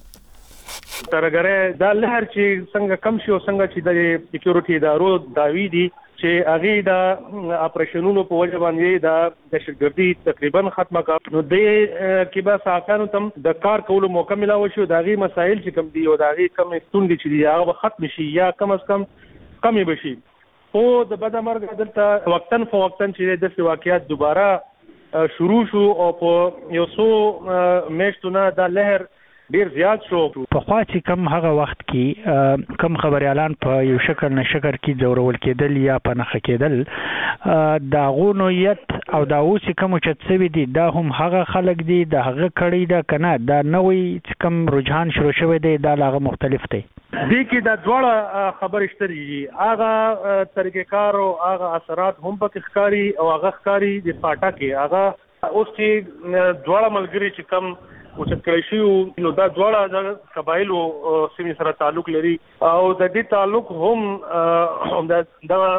A: دی
E: ترګره دا لهر چې څنګه کم شي او څنګه چې د سکیورټي ادارو داوی دي چې هغه د اپریشنونو په وجه باندې د دهشتګردي تقریبا ختمه کړ نو د کې به ساکانو تم د کار کولو موقع ملاوي شو داغي مسایل چې کم دي او داغي کم ستوندې چې دي هغه ختم شي یا کم از کم کمی بشي او د بدمرګ دلته وقتن فوقتن چې د واقعیت دوباره شروع شو او په یو څو میاشتونه د لهر ډیر زیات شو
A: په خوا چې کم هغه وخت کې کم خبريالان په یو شکل نه شکر کې ضرورل کېدل یا په نخ کېدل دا غونویت او دا اوس کوم چې څه دي دا هم هغه خلک دي د هغه کړي دا کنه دا نوې کم رجحان شروع شوی دی دا لاغه مختلف دی
E: دې کې د دواړه خبرې شته هغه طریقې کار او هغه اثرات هم په ښکاری او هغه ښکاری د پاټا کې هغه اوس چې دواړه ملګری چې کم او چې کړی شو نو دا دواړه د قبایلو سیمې سره تعلق لري او د دې تعلق هم د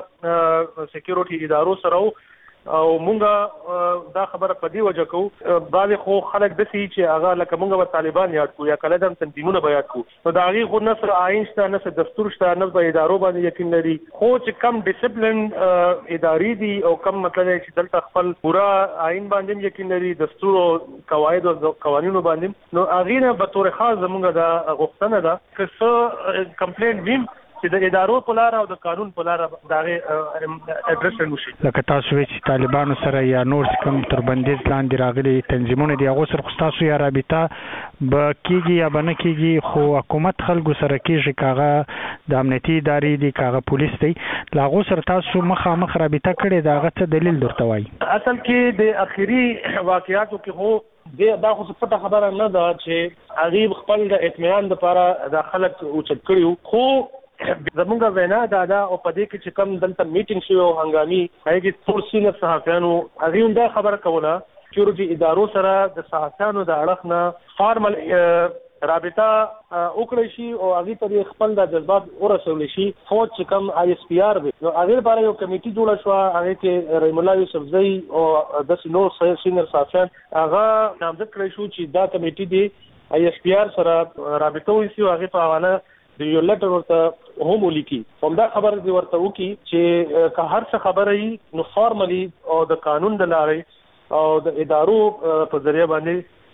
E: د سکیورټي ادارو سره او مونږه دا خبره په دی وجه کو بعض خو خلک د سي چې هغه لکه مونږه په طالبان یاد کو یا کله د تنظیمونو بیا کو نو دا غي خو نصر آئین شته نصر دستور شته نه په ادارو باندې یقین لري خو چې کم ډیسپلین اداري دي او کم مطلب چې دلته خپل پورا آئین باندې یقین لري دستور او قواعد او قوانینو باندې نو اغه نه به تور خاص زمونږه دا غوښتنه ده چې څه کمپلینټ ویم چې د ادارو په لار او د قانون په لار دغه اډرس نشي
A: لکه تاسو چې طالبانو سره یا نور کوم تر بندیز لاندې راغلي تنظیمونه دي هغه سره تاسو یا رابطه به کیږي یا بنه کیږي خو حکومت خلکو سره کیږي کاغه د امنیتي ادارې دي کاغه پولیس دی لاغو سره تاسو مخامخ رابطه کړي داغه څه دلیل درته وایي
E: اصل کې د اخیری واقعیاتو کې هو دا خو څه خبره نه ده چې غریب خپل د اطمینان لپاره د خلک اوچت کړیو خو زمونږ وینا دا دا او په دې کې چې کوم دلته میټینګ شو او هنګامي هغه کې ټول سینر صحافیانو هغه دا خبره کوله چې د ادارو سره د صحافیانو د اړخ نه فارمل رابطه وکړي شي او هغه ته خپل د جذبات ورسول شي خو چې کوم آی اس پی آر دی نو هغه لپاره یو کمیټي جوړه شو هغه کې رحیم الله یوسفزئی او د سینور سینر صحافیان هغه نامزد کړی شو چې دا کمیټي دی آی اس پی آر سره رابطه وشي هغه په حواله د یو لټر ورته هم ولیکي همدا خبره دی ورته وکي چې که هر څه خبره یې نو فارملی او د قانون د لارې او د ادارو په ذریعہ باندې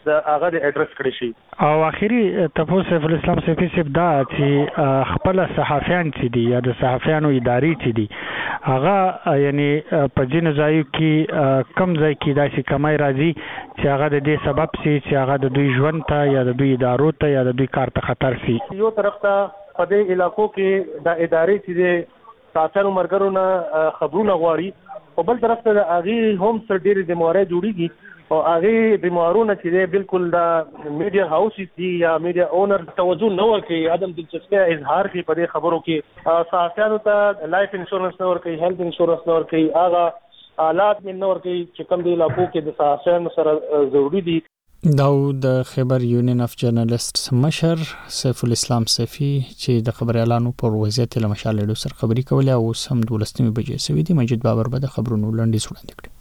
B: هغه د اډرس کړی شي.
V: او اخیری تاسو سیف الاسلام سیفی سیف دا چې خپل صحافیان چې دي یا د صحافیانو ادارې چې دي هغه یعنی په ځینو ځایو کې کم ځای کې داسې کمای راځي چې هغه د دې سبب سي چې هغه د دوی ژوند ته یا د دوی ادارو ته یا د دوی کار ته خطر سي.
B: یو طرف ته په دې علاقو کې د ادارې چې د صحافیانو مرګرو نه خبرونه غواړي او بل طرف ته د هغې هم سر ډېرې ذمهوارۍ جوړېږي او هغې ذمهوارونه چې دی بالکل د میډیا هاوسز دي یا میډیا اونر توجه نه ورکوي، عدم دلچسپي اظهار کوي په دې خبرو کې، صحافیانو ته لایف انشورنس نه ورکوي، هیلث انشورنس نه ورکوي، هغه آلات نه ورکوي چې کوم د علاقو کې د صحافیانو سره ضروري دي.
A: دا د خبر یونین اف جرنالستس مشر سیف الاسلام سیفی چې د خبر اعلانو پر وضعیت له مشال له سر خبري کوله او سم دولسمه بجې سوي دي. مجید بابر به د خبرونو لنډي وړاندې کړي.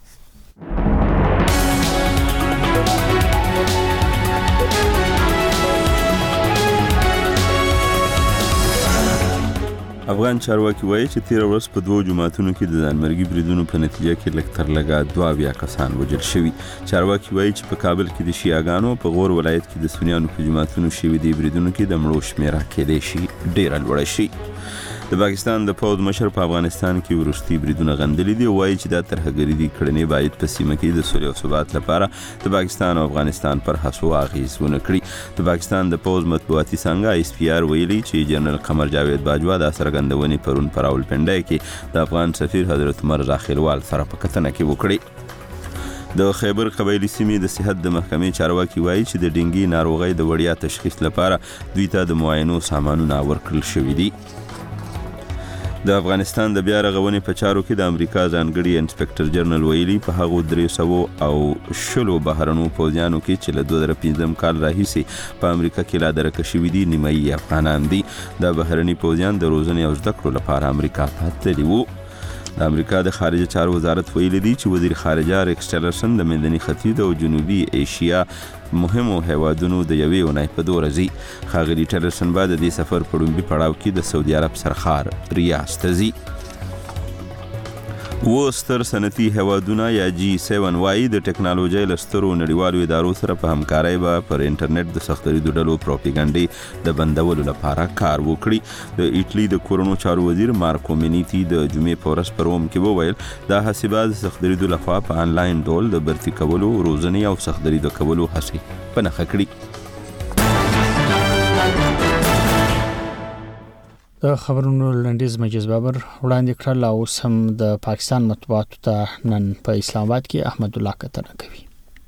O: افغان چارواکي وایي چې تیر ورځ په دوه جماعتونو کې د ځانمرګي بریدونو په نتیجه کې لږ تر لږه دوه اویا کسان وژل شوي. چارواکي وایي چې په کابل کې د شیعاګانو په غور ولایت کې د سنیانو په جماعتونو شوي دي بریدونو کې د مړو شمیره کېدای شي ډیره لوړه شي. د پاکستان د پوځ مشر په افغانستان کې ورستي بریدونه غندلي دي او وایي چې دا ترهګري دي کړنې باید په سیمه کې د سولې او ثبات لپاره د پاکستان او افغانستان پر هڅو اغیز ونه کړي. د پاکستان د پوځ مطبوعاتي څنګه ایس پی آر ویلي چې جنرال قمر جاوید باجوا د څرګندونې پرون پر راولپنډۍ کې د افغان سفیر حضرت مرزا خیلوال سره په کتنه کې وکړي. د خیبر قبایلی سیمې د صحت د محکمې چارواکي وایي چې د ډینګي ناروغۍ د وړیا تشخیص لپاره دوی ته د معاینو سامانونه ورکړل شوي دي. د افغانستان د بیا رغونې په چارو کې د امریکا ځانګړي انسپکټر جنرال ویلي په هغو درې سوه او شلو بهرنو پوځیانو کې چې له دوه زره پنځم کال راهیسې په امریکا کې لا درکه شوي دي نیمایي افغانان دي. دا بهرني پوځیان د روزنې او زده کړو لپاره امریکا ته تللي وو. د امریکا د خارجه چارو وزارت ویلي دی چې وزیر خارجه ریکس ټیلرسن د منځني ختیځ او جنوبي ایشیا مهمو هیوادونو د یوې اونۍ په دوره ځي. ښاغلي ټیلرسن به د دې سفر په لومړي پړاو کې د سعودي عرب سرخار ریاض ته ځي. و ستر صنعتي هیوادونه یا جی سیون وایي د ټکنالوژۍ له سترو نړیوالو ادارو سره په همکارۍ به پر انټرنیټ د سخت دریدو ډلو پروپاګانډې د بندولو لپاره کار وکړي. د ایټلی د کورونو چارو وزیر مارکو مینیتی د جمعې په ورځ په روم کې وویل دا هڅې به د سخت دریدو لخوا په آنلاین ډول د برتي کولو، روزنې او سخت دریدو کولو هڅې په نښه کړي.
A: د خبرونو لنډیز مجید بابر وړاندې کړل او سم د پاکستان مطبوعاتو ته نن په اسلام آباد کې احمد الله کتنه کوي.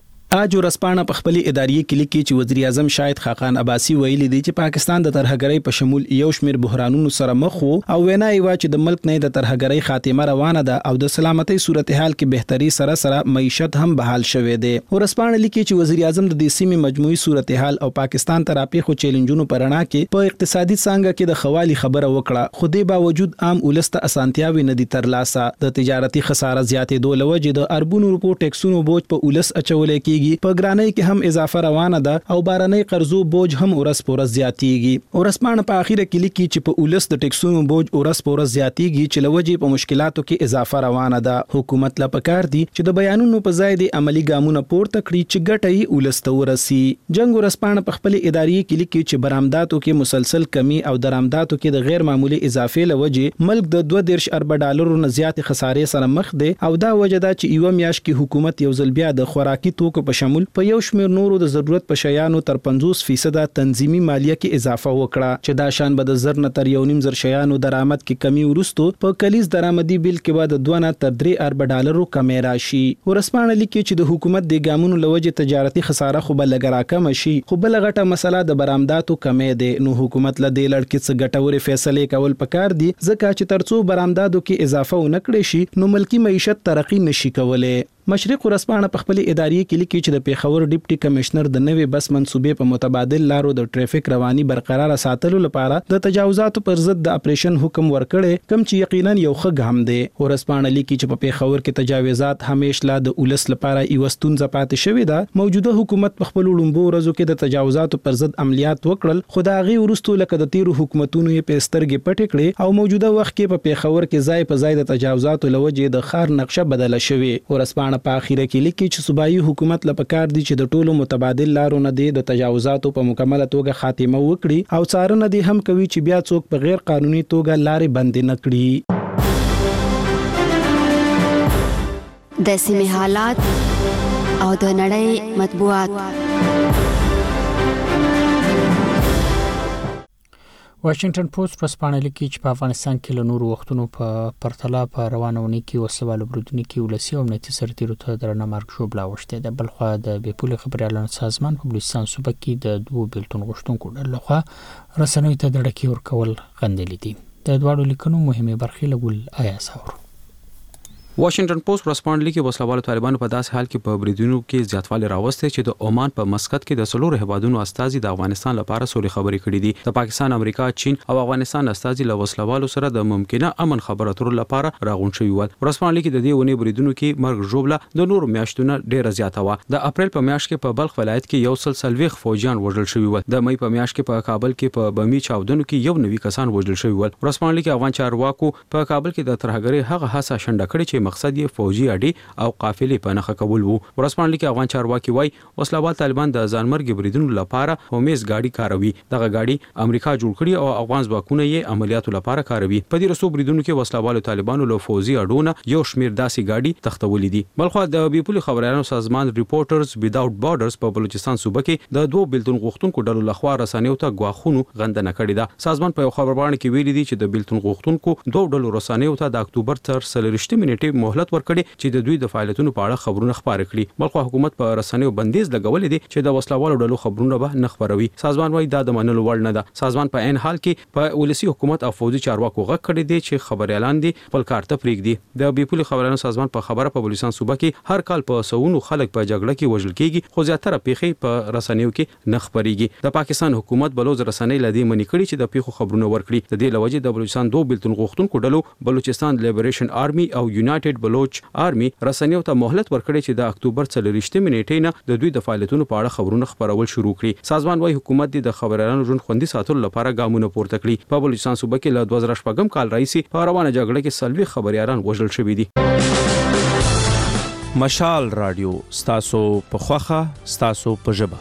W: اج ورسپانه په خپل اداري کلیک کې چې وزیر اعظم شاهد خاقان عباسی ویلي دی چې پاکستان د ترهګرۍ په شمول یو شمېر بحرانونو سره مخ وو او وینا یې وا چې د ملک نه د ترهګرۍ خاتمه روانه ده او د سلامتۍ صورتحال کې بهتري سره سره معیشت هم بحال شوه دی. ورسپانه لیکي چې وزیر اعظم د دې سیمې مجموعي صورتحال او پاکستان ته راپېښو چیلنجونو پر اړه کې په اقتصادي څنګه کې د خوالي خبره وکړه، خو دې باوجود عام ولست اسانتیاوي نه دي ترلاسه. د تجارتي خساره زیاتېدو لوجې د اربونو روپو ټیکسونو بوج په ولس اچولې کېږي، په ګرانۍ کې هم اضافه روانه ده او بارنۍ قرضو بوج هم ورس پورس زیاتیږي. ورسپانه په اخیره کې لیکي چې په ولس د ټیکسونو بوج ورس پورس زیاتیږي چې لوجې په مشکلاتو کې اضافه روانه ده. حکومت لا پکار دي چې د بیانونو په ځای د عملی ګامونه پورته کړي چې ګټه یې ولس ته ورسي. جنگ ورسپانه په خپل اداري کې لیکي چې برآمداتو کې مسلسل کمی او درآمداتو کې د غیر معمولی اضافه لوجې ملک د دوه دېرش ارب ډالرو نه زیات خسارې سره مخ دی او دا وجه ده چې یو میاشت کې حکومت یو ځل بیا د خوراکي توکو په شمول په یو شمېر نورو د ضرورت په شیانو تر پنځوس فیصد تنظیمي مالیه کې اضافه وکړه چې دا شان به د زر نه تر یو نیم زر شیانو درآمد کې کمی ورستو په کلیز درآمدي بیل کې به د دوه نه تر درې ارب ډالرو کمی راشي. ورسپانه لیکي چې د حکومت د ګامونو لوجې تجارتي خساره خو به لږ راکمه شي، خو بل غټه مسله د برآمداتو کمی دی. نو حکومت له دې لړ کې څه ګټورې فیصلې کول پکار دي ځکه چې ترڅو برآمداتو کې اضافه ونه کړي شي نو ملکی معیشت ترقی نشي کولای. مشرق ورسپانه په خپل اداري کې لیکي چې د پیښور ډیپټي کمشنر د نوې بس منصوبې په متبادل لارو د ټریفیک رواني برقرار ساتلو لپاره د تجاوزاتو پر ضد د اپریشن حکم ورکړي، کم چې یقینا یو ښه ګام دی. ورسپانه لیکي چې په پیښور کې تجاوزات همیشه لا د ولس لپاره یو ستونزه پاتې شوې ده. موجوده حکومت په خپل لومبو ورځو کې د تجاوزاتو پر ضد عملیات وکړل، خو دا غي ورستو لکه د تیرو حکومتونو یې په سترګې پټې کړې او موجوده وخت کې په پیښور کې ځای په ځای د تجاوزاتو لوجې د خار نقشه بدله شوې. ورسپانه پاڼه په اخیره کې لیکي چې صوبایي حکومت لپاره دي چې د ټولو متبادل لارو نه د تجاوزاتو په مکمله توګه خاتمه وکړي او څارنه دي هم کوي چې بیا څوک په غیر قانوني توګه لارې بندې نه کړي.
F: د سیمې حالات او د نړۍ مطبوعات.
A: واشنگټن پوسټ ورځپاڼه لیکي چې په افغانستان کې له نورو وختونو په پرتله په روانه ونې کې وسلوالو برودونی کې ولسی او امنیتي سرتیرو ته درنه مرګ شوبله وشته ده. بلخوا د بیپولي خبريالانو سازمان په بلوچستان صوبه کې د دوه بیلتون غوښتونکو ډلې لخوا رسنیو ته دړکې ورکول غندلې دي. د دوه لیکنو مهمه برخې لګول آیا ساور.
G: واشنگټن پوسټ ورځپاڼه لیکي وسلوالو طالبانو په داسې حال کې په بریدونو کې زیاتوالی راوسته چې د عمان په مسقط کې د څلورو هیوادونو استازي د افغانستان لپاره سولې خبرې کړې دي. د پاکستان، امریکا، چین او افغانستان استازي له وسلوالو سره د ممکنه امن خبرو اترو لپاره راغونډ شوي ول. ورځپاڼه لیکي د دې ونې بریدونو کې مرګ ژوبله د نورو میاشتونو ډیره زیاته و. د اپریل په میاشت کې په بلخ ولایت کې یو سل سلويخ فوجیان وژل شوي ول. د مې په میاشت کې په کابل کې په بمی چاودنو کې یو نوي کسان وژل شوي ول. ورځپاڼه لیکي افغان چارواکو په کابل کې د ترهګرۍ هغه هڅه شنډه کړې چې مقصد یې فوجي اډي او قافلې په نخښه کول وو. ورځپاڼه لیکي افغان چارواکي وای وسلوال طالبان د ځانمرګ بریدونو لپاره هومیز گاډي کاروي. دغه گاډي امریکا جوړ کړی او افغان ځواکونه یې عملیاتو لپاره کاروي. په دې رسو بریدونو کې وسلوال طالبانو له فوجي اډونه یو شمیر داسې گاډي تختولې دي. بلخو د بیپولي خبريالانو سازمان ریپورټرز ویداوټ بارډرز په بلوچستان صوبه کې د دوه بیلتون غوښتونکو ډلو لخوا رسنیو ته غواخونو غندنه کړې ده. سازمان په خبربانه کې ویلي دي چې د بیلتون غوښتونکو دوه ډلو رسنیو ته د اکتوبر تر څلورشتمې نیټې مهلت ورکړي چې د دوی د فعالیتونو په اړه خبرونه خبرې کړي. بلخو حکومت په رسنیو بندیز لګولې دي چې د وسلوالو ډلو خبرونه به نه خبروي. سازمان وايي دا د منلو وړ نه ده. سازمان په عین حال کې په ولسی حکومت او فوجي چارواکو غږ کړی دی چې خبر اعلان دي خپل کار ته پریږدي. د بیپولي خبريالانو سازمان په خبره په بلوچستان صوبه کې هر کال په سونو خلک په جګړه کې وژل کیږي خو زیاتره پیښې په رسنیو کې نه خبريږي. د پاکستان حکومت بلوز رسنۍ لدی منی کړی چې د پیښو خبرونه ورکړي. د دې لوجه د بلوچستان دوه بیلتون غوښتونکو ډلو بلوچستان لیبریشن آرمي او یونایټډ بلوچ آرمي رسنیو ته مهلت ورکړي چې د اکتوبر څلورشتمې نیټې نه د دوی د فعالیتونو په اړه خبرونه خبرول شروع کړي. سازمان وايي حکومت د خبريالانو ژوند خوندي ساتلو لپاره ګامونه پورته کړي. په بلوچستان صوبه کې له دوه زره شپږم کال راهیسې په روانه جګړه کې سلوي خبريالان وژل شوي دي.
I: مشال رادیو ستاسو په خوخه ستاسو په ژبه.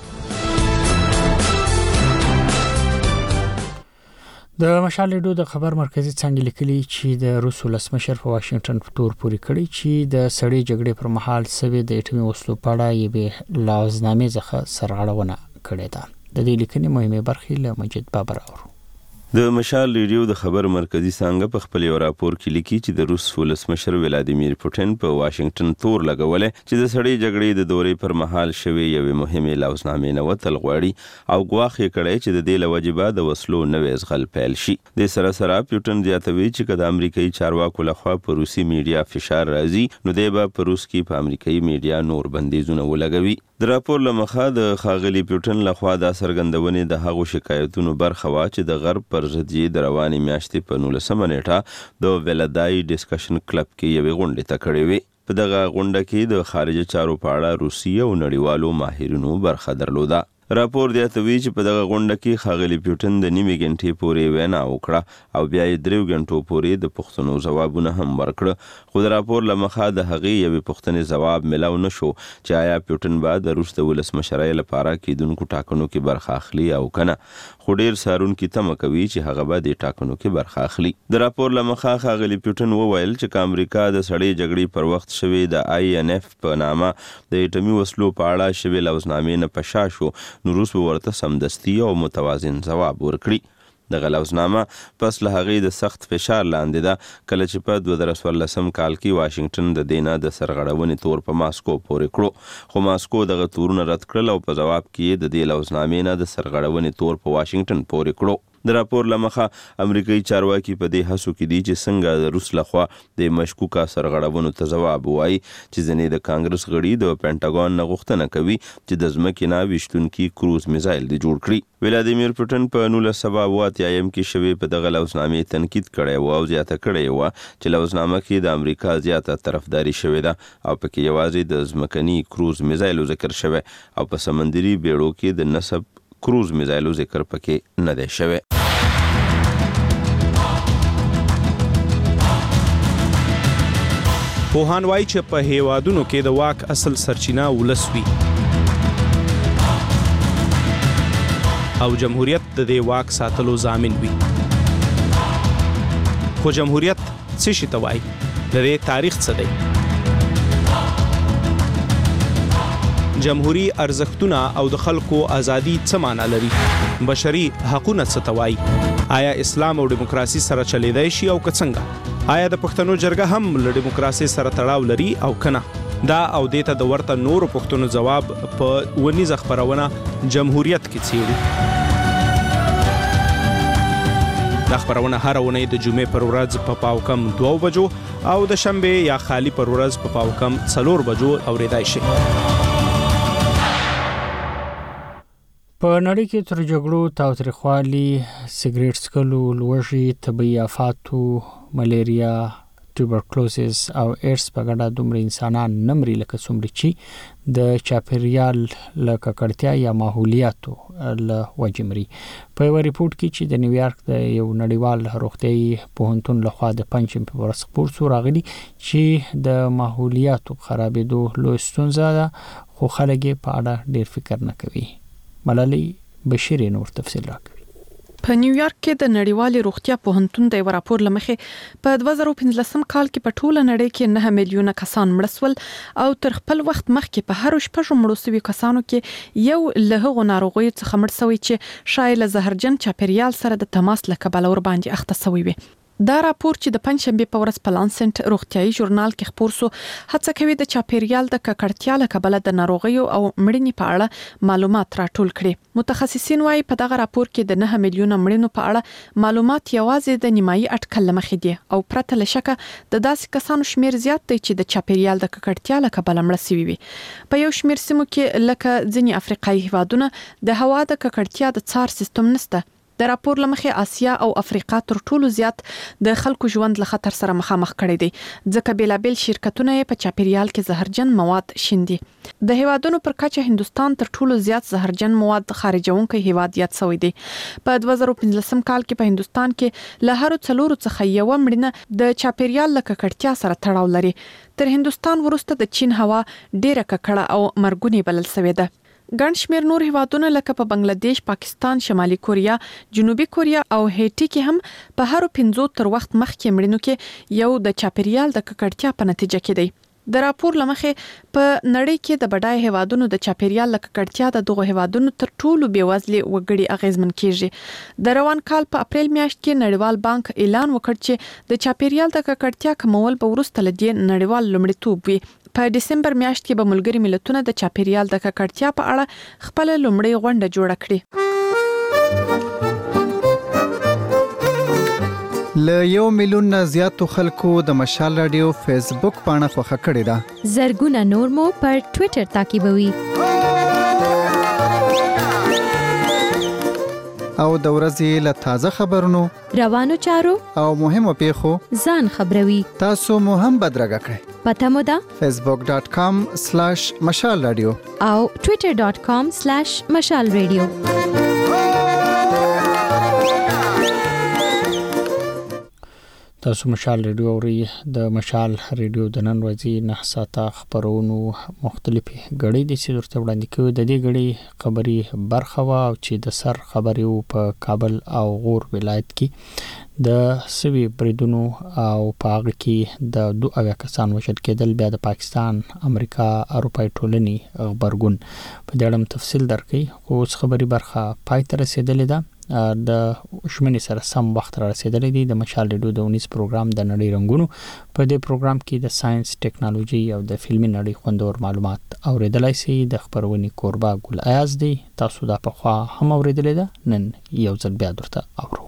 A: د مشال ریډیو د خبر مرکزی څنګه لیکلي چې د روس ولسمشر په واشنگټن په تور پوري کړی چې د سړې جګړې پر مهال سوي د اټومي وسلو په اړه یې لازمه ځخه سرغړونه کړې ده. د دې لیکنې مهمه برخې له مجید بابر اورو.
O: د مشال ریډیو د خبر مرکزی څنګه په خپل یو راپور کې لیکي چې د روس ولسمشر ولادیمیر پوتین په واشنگټن تور لګولې چې د سړې جګړې د دورې پر مهال شوی یو مهمه لوزنامې نه وتل غواړي او غواخ یې کړی چې د دې لوجبه د وسلو نوې ځغل پیل شي. د سره سره پوتین زیاتوي چې کله امریکایي چارواکو لخوا په روسي میډیا فشار راځي نو دی به په روس کې په امریکایي میډیا نور بندیزونه ولګوي. د راپور لمخه د خاغلی پوتین لخوا د سرګندونې د هغو شکایتونو برخه وا چې د غرب پر ضد د رواني میاشتې په نولسمه نیټه د ولادای ډسکشن کلب کې یوې غونډې ته کړې وې. په دغه غونډه کې د خارجه چارو په اړه روسي او نړیوالو ماهرینو برخه درلوده. راپور دی اتوی چې په دغه غونډه کې خاغلی پوتین د نیمه غنټې پورې وینا وکړه او بیا یې دریو غنټو پورې د پښتنو ځوابونه هم ورکړه. خو د راپور لمخه د هغې یوې پښتنې ځواب ملاو نشو چې آیا پوتین به د روس د ولسمشرۍ لپاره کېدونکو ټاکنو کې برخه اخلي او کنه. خو ډیر سارونکي تمه کوي چې هغه به د ټاکنو کې برخه اخلي. د راپور لمخه خاغلی پوتین وویل چې امریکا د سړې جګړې پر وخت شوی د آی ان اف په نامه د اټومي وسلو په اړه شوی لوزنامې نه پشا شو نو روس ورته سمدستي او متوازن ځواب ورکړي. دغه لوزنامه پس له هغې د سخت فشار لاندې ده کله چې په دوه زره څوارلسم کال کې واشنگټن د دینه د سرغړونې تور په ماسکو پورې کړو خو ماسکو دغه تورونه رد کړل او په جواب کې د دې لوزنامې نه د سرغړونې تور په واشنگټن پورې کړو. د راپور لمخه امریکایي چارواکي په دې هڅو کې دي چې څنګه د روس لخوا د مشکوکه سرغړونو ته ځواب وایي چې ځینې د کانګرس غړي د پینټاګون نه غوښتنه کوي چې د ځمکې نه ویشتونکي کروز میزایل دي جوړ کړي. ولادیمیر پوتین په نولس سوه اوه اتیایم کې شوی په دغه لوزنامې تنقید کړی و او زیاته کړی و چې لوزنامه کې د امریکا زیاته طرفداري شوې ده او پکې یوازې د ځمکني کروز میزایلو ذکر شوی او په سمندري بیړو کې د نسب کروز میزایلو ذکر پکې نه دی شوی.
I: پوهان وایي چې په هیوادونو کې د واک اصل سرچینه ولس وي او جمهوریت د دې واک ساتلو ضامن وي. خو جمهوریت څه شي ته وایي؟ د دې تاریخ څه دی؟ جمهوری ارزښتونه او د خلکو ازادي څه معنی لري؟ بشري حقوقونه څه ته وایي؟ آیا اسلام او دیموکراسي سره چلیدای شي او که څنګه؟ آیا د پښتنو جرګه هم له دیموکراسي سره تړاو لري او کنه؟ دا او دیته د ورته نورو پښتنو جواب په ونیزه خبرونه جمهوریت کې څیړي. دا خبرونه هر ونې د جمعې پر ورځ په پاو کم دوه بجو او د شنبه یا خالی پر ورځ په پاو کم څلور بجو اوریدای شي.
A: په نړۍ کې تر جګړو تاوتریخوالي، سیګریټ څکلو، لوږې، طبي آفاتو، ملیریا، ټوبرکلوزس او ایډز په ګډه دومره انسانان نمرې لکه څومره چې د چاپیریال له ککړتیا یا ماحولیاتو له وجې مري. په یو ریپورت کې چې د نیویارک د یو نړیوال روغتیايي پوهنتون لخوا د پنځم په ورځ خبر شو راغلي چې د ماحولیاتو خرابېدو لوی ستونزه ده، خو خلک په اړه ډېر فکر نه کوي. ملالۍ بشیر نور تفصیل راکوي.
D: په نیویارک کې د نړیوال روغتیا پوهنتون د یو راپور لمخې په دوه زره پنځلسم کال کې په ټوله نړۍ کې نه میلیونه کسان مړ شول او تر خپل وخت مخکې په هر شپږ مړو شوي کسانو کې یو له هغو ناروغیو څخه مړ شوی چې شاید له زهرجن چاپیریال سره د تماس له کبله ور باندې اخته شوی وي. دا راپور چې د پنځشنبه په ورځ په لانسنت روغتیايي ژورنال کې خپور شو هڅه کوي د چاپیریال د ککړتیا له کبله د ناروغیو او مړینې په اړه معلومات راټول کړي. متخصصین وايي په دغه راپور کې د نه میلیونه مړینو په اړه معلومات یوازې د نیمایي اټکل لمخې دي او پرته له شکه د داسې کسانو شمیر زیات دی چې د چاپیریال د ککړتیا له کبله مړ شوي وي. په یو شمیر سیمو کې لکه ځینې افریقایي هیوادونه د هوا د ککړتیا د څار سیستم نشته. د راپور لمخې آسیا او افریقا تر ټولو زیات د خلکو ژوند له خطر سره مخامخ کړي دي ځکه بیلابل شرکتونه په چاپیریال کې زهرجن مواد شیندي. د هیوادونو پر کچه هندستان تر ټولو زیات زهرجن مواد خارجونکي هیواد یاد شوی دی. په دوه زره پنځلسم کال کې په هندستان کې له هر څلورو څخه یو مړینه د چاپیریال له ککړتیا سره تړاو لري. تر هندستان وروسته د چین هوا ډیره ککړه او مرګونی بلل شوې ده. ګڼ شمېر نور هیوادونه لکه په بنگلاديش، پاکستان، شمالي کوریا، جنوبي کوریا او هیټي کې هم په هر پنځو تر وخت مخکې مړینو کې یو د چاپیریال د ککړتیا په نتیجه کې دی. د راپور لمخې په نړۍ کې د بډای هیوادونو د چاپیریال د ککړتیا د دغه هیوادونو تر ټولو بیوزلي وګړي اغیزمن کیږي. د روان کال په اپریل میاشت کې نړیوال بانک اعلان وکړ چې د چاپیریال د ککړتیا کمول به وروسته لدی نړیوال لومړیتوب وي. په دسمبر میاشت کې به ملګری ملتونه د چاپیریال د ککړتیا په اړه خپل لومړی غونډه جوړه کړي.
U: ل یو میلیون نه زیاتو خلکو د مشال رادیو فیسبوک پاڼه خوښه کړې ده.
R: زرګونه نور مو پر ټوئیټر تعقیبوي.
U: او د ورځې له تازه خبرونو،
R: روانو چارو
U: او مهمو پیښو
R: ځان خبروي.
U: تاسو مو هم بدرګه کړئ.
R: پته مو ده
U: facebook dot com slash مشال رادیو
R: او twitter dot com slash مشال رادیو.
A: تاسو مشال رادیو اوري. د مشال رادیو د نن ورځې نه ساته خبرونو مختلفې غړي د سیدورته وړاندې کوي. د دې غړي خبري برخه وا او چې د سر خبري په کابل او غور ولایت کې د سوي بریدونو او پاغ کې د دوه اویا کسان وشل کېدل بیا د پاکستان، امریکا، اروپای ټولنې خبرګون په دې اړه تفصیل درکې. خو خبري برخه پای تر رسیدلې ده. د شمنې سره سم وخت را رسیدلی دی. د مشال رادیو د اونیس پروګرام د نړۍ رنگونو په دې پروګرام کې د ساينس، ټیکنالوژي او د فلمي نړۍ خوندور معلومات اوریدلای شئ. د خبرونې کوربه ګل ایاز دی. تاسو دا په خوا هم اوریدلې ده، نن یو ځل بیا درته اورو.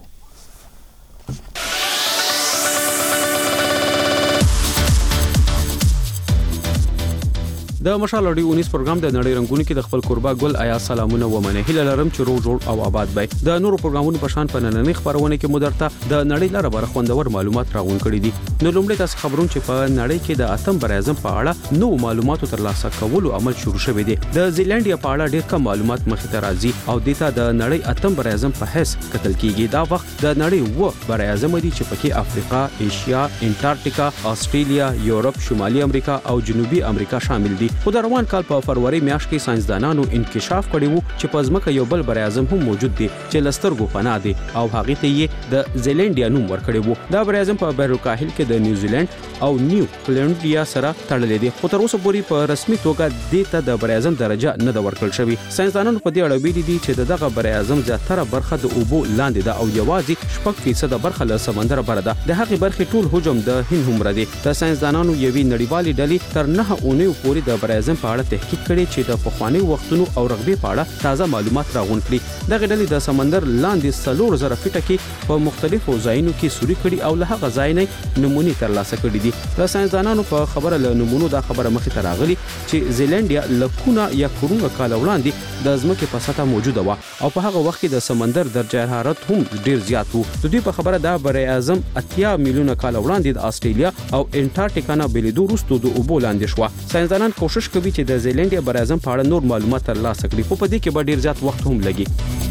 G: د مشال اډي اونیس پروګرام د نړۍ رنگونو کې د خپل قربا ګل آیا سلامونه ومنه هله لرم چې روغ جوړ او آباد وي د نورو پروګرامونو په شان په نننۍ خبرونه کې مدرته د نړۍ لپاره بر خوندور معلومات راغون کړي دي نو لومړی تاسو خبرونه چې په نړۍ کې د اتم بر اعظم په اړه نو معلوماتو ترلاسه کولو عمل شروع شوی دی د زیلانډیا په اړه ډېر کم معلومات مخې ته راځي او دیتا د نړۍ اتم بر اعظم په حیث کتل کیږي دا وخت د نړۍ و بر اعظم دي چې پکې افریقا ایشیا انټارکټیکا استرالیا یورپ شمالي امریکا او جنوبي امریکا شامل دي خو د روان کال په فروری میاشت کې ساينسدانانو انکشاف کړی وو چې په ځمکه یو بل بر اعظم هم موجود دی چې لسترګو پناه دی او هغه ته یې د زیلانډیا نوم ورکړی وو دا بر اعظم په بحرالکاهل کې د نیوزیلند او نیو کلینډیا سره تړلې دي خو تر اوسه پورې په رسمي توګه د ته د بر اعظم درجه نه د ورکړل شوی ساينسدانانو په دې اړه ویلي دي چې دغه بر اعظم زیاتره برخه د اوبو لاندې ده او یوازې شپږ فیصد برخه له سمندر بره ده د هغې برخې ټول حجم د هند هم ردي د ساينسدانانو یوې نړیوالې ډلې تر نه اونیو پورې د بر اعظم په اړه تحقیق کړي چې د پخواني وختونو او رغبې په اړه تازه معلومات راغون کړي دغه ډلې د سمندر لاندې څلور زره فیټه کې په مختلفو ځایونو کې سوري کړي او له هغه ځای نه نمونې ترلاسه کړي دي د ساينسدانانو په خبره له نمونو دا خبره مخې ته راغلي چې زیلانډیا لکونه یا کورونه کال وړاندې د ځمکې په سطح موجوده و او په هغه وخت کې د سمندر درجه حرارت هم ډیر زیات وو د دوی په خبره دا بر اعظم اتیا میلیونه کال وړاندې د استرالیا او انټارکټیکا نه بلیدو وروسته د اوبو لاندې شو ساينسدانان کوشش کوي چې د زیلانډیا بر اعظم په اړه نور معلومات ترلاسه کړي خو په دې کې به ډیر زیات وخت هم لګي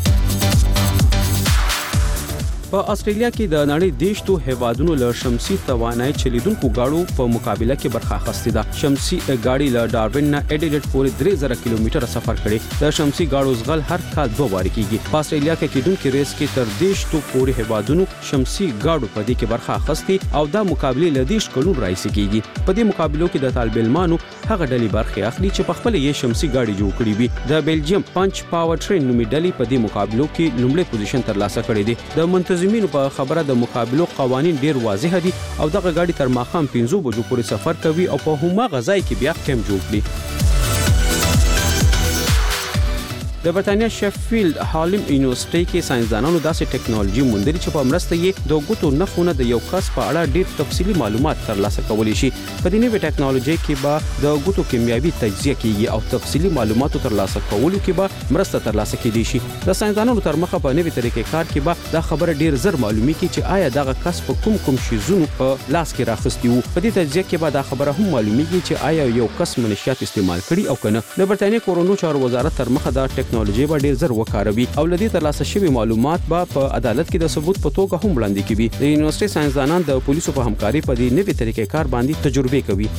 G: په استرالیا کې د نړۍ دیشتو هیوادونو له شمسي توانایي چلیدونکو غاړو په مقابله کې برخه اخیستې ده شمسي غاړي له ډاربن نه اډیلیډ پورې درې زره کیلومتره سفر کړي د شمسي غاړو زغل هر کال دوه واري کیږي په استرالیا کې کېدونکو ریس کې تر دیشتو پورې هیوادونو شمسي غاړو په دې کې برخه اخیستې او دا مقابله له دیش کلون راځي کیږي په دې مقابلو کې د طالب علمانو هغه ډلې برخه اخلي چې په خپل یې شمسي غاړي جوړ کړي وي د بیلجیم پنچ پاور ټرین نومي ډلې په دې مقابلو کې لومړی پوزیشن ترلاسه کړی دی د منتظمینو په خبره د مقابلو قوانين ډیر واضح دي او دغه غاډي تر ماخام پنځه بجو پورې سفر کوي او په همغه ځای کې بیا کم جوړ کړي د برتانیا شفیلډ هالم یونیورسيټي کې ساينسدانانو داسې ټیکنالوژي موندلې چې په مرسته یې د ګوتو نخونه د یو کس په اړه ډیر تفصیلي معلومات ترلاسه کولی شي په دې نوې ټیکنالوژي کې به د ګوتو کیمیاوي تجزیه کیږي او تفصیلي معلوماتو ترلاسه کولو کې به مرسته ترلاسه کیدي شي د ساينسدانانو تر مخه په نوې طریقې کار کې به دا خبره ډیر زر معلومي کی چې آیا دغه کس په کوم کوم شیزونو په لاس کې راخستی وو په دې تجزیه کې به دا خبره هم معلومیږي چې آیا یو کس منشیات استعمال کړي او کنه د برتانیا کورونو چارو وزارت تر مخه دا ټیکنالوژي به ډیر زر وکاروي او لدی ترلاسه شوی معلومات به په عدالت کې د ثبوت په توګه هم وړاندې کوي د یونیورسيټي ساينسدانان د پولیسو په همکاري په دې نوې طریقې کار باندې تجربه کوي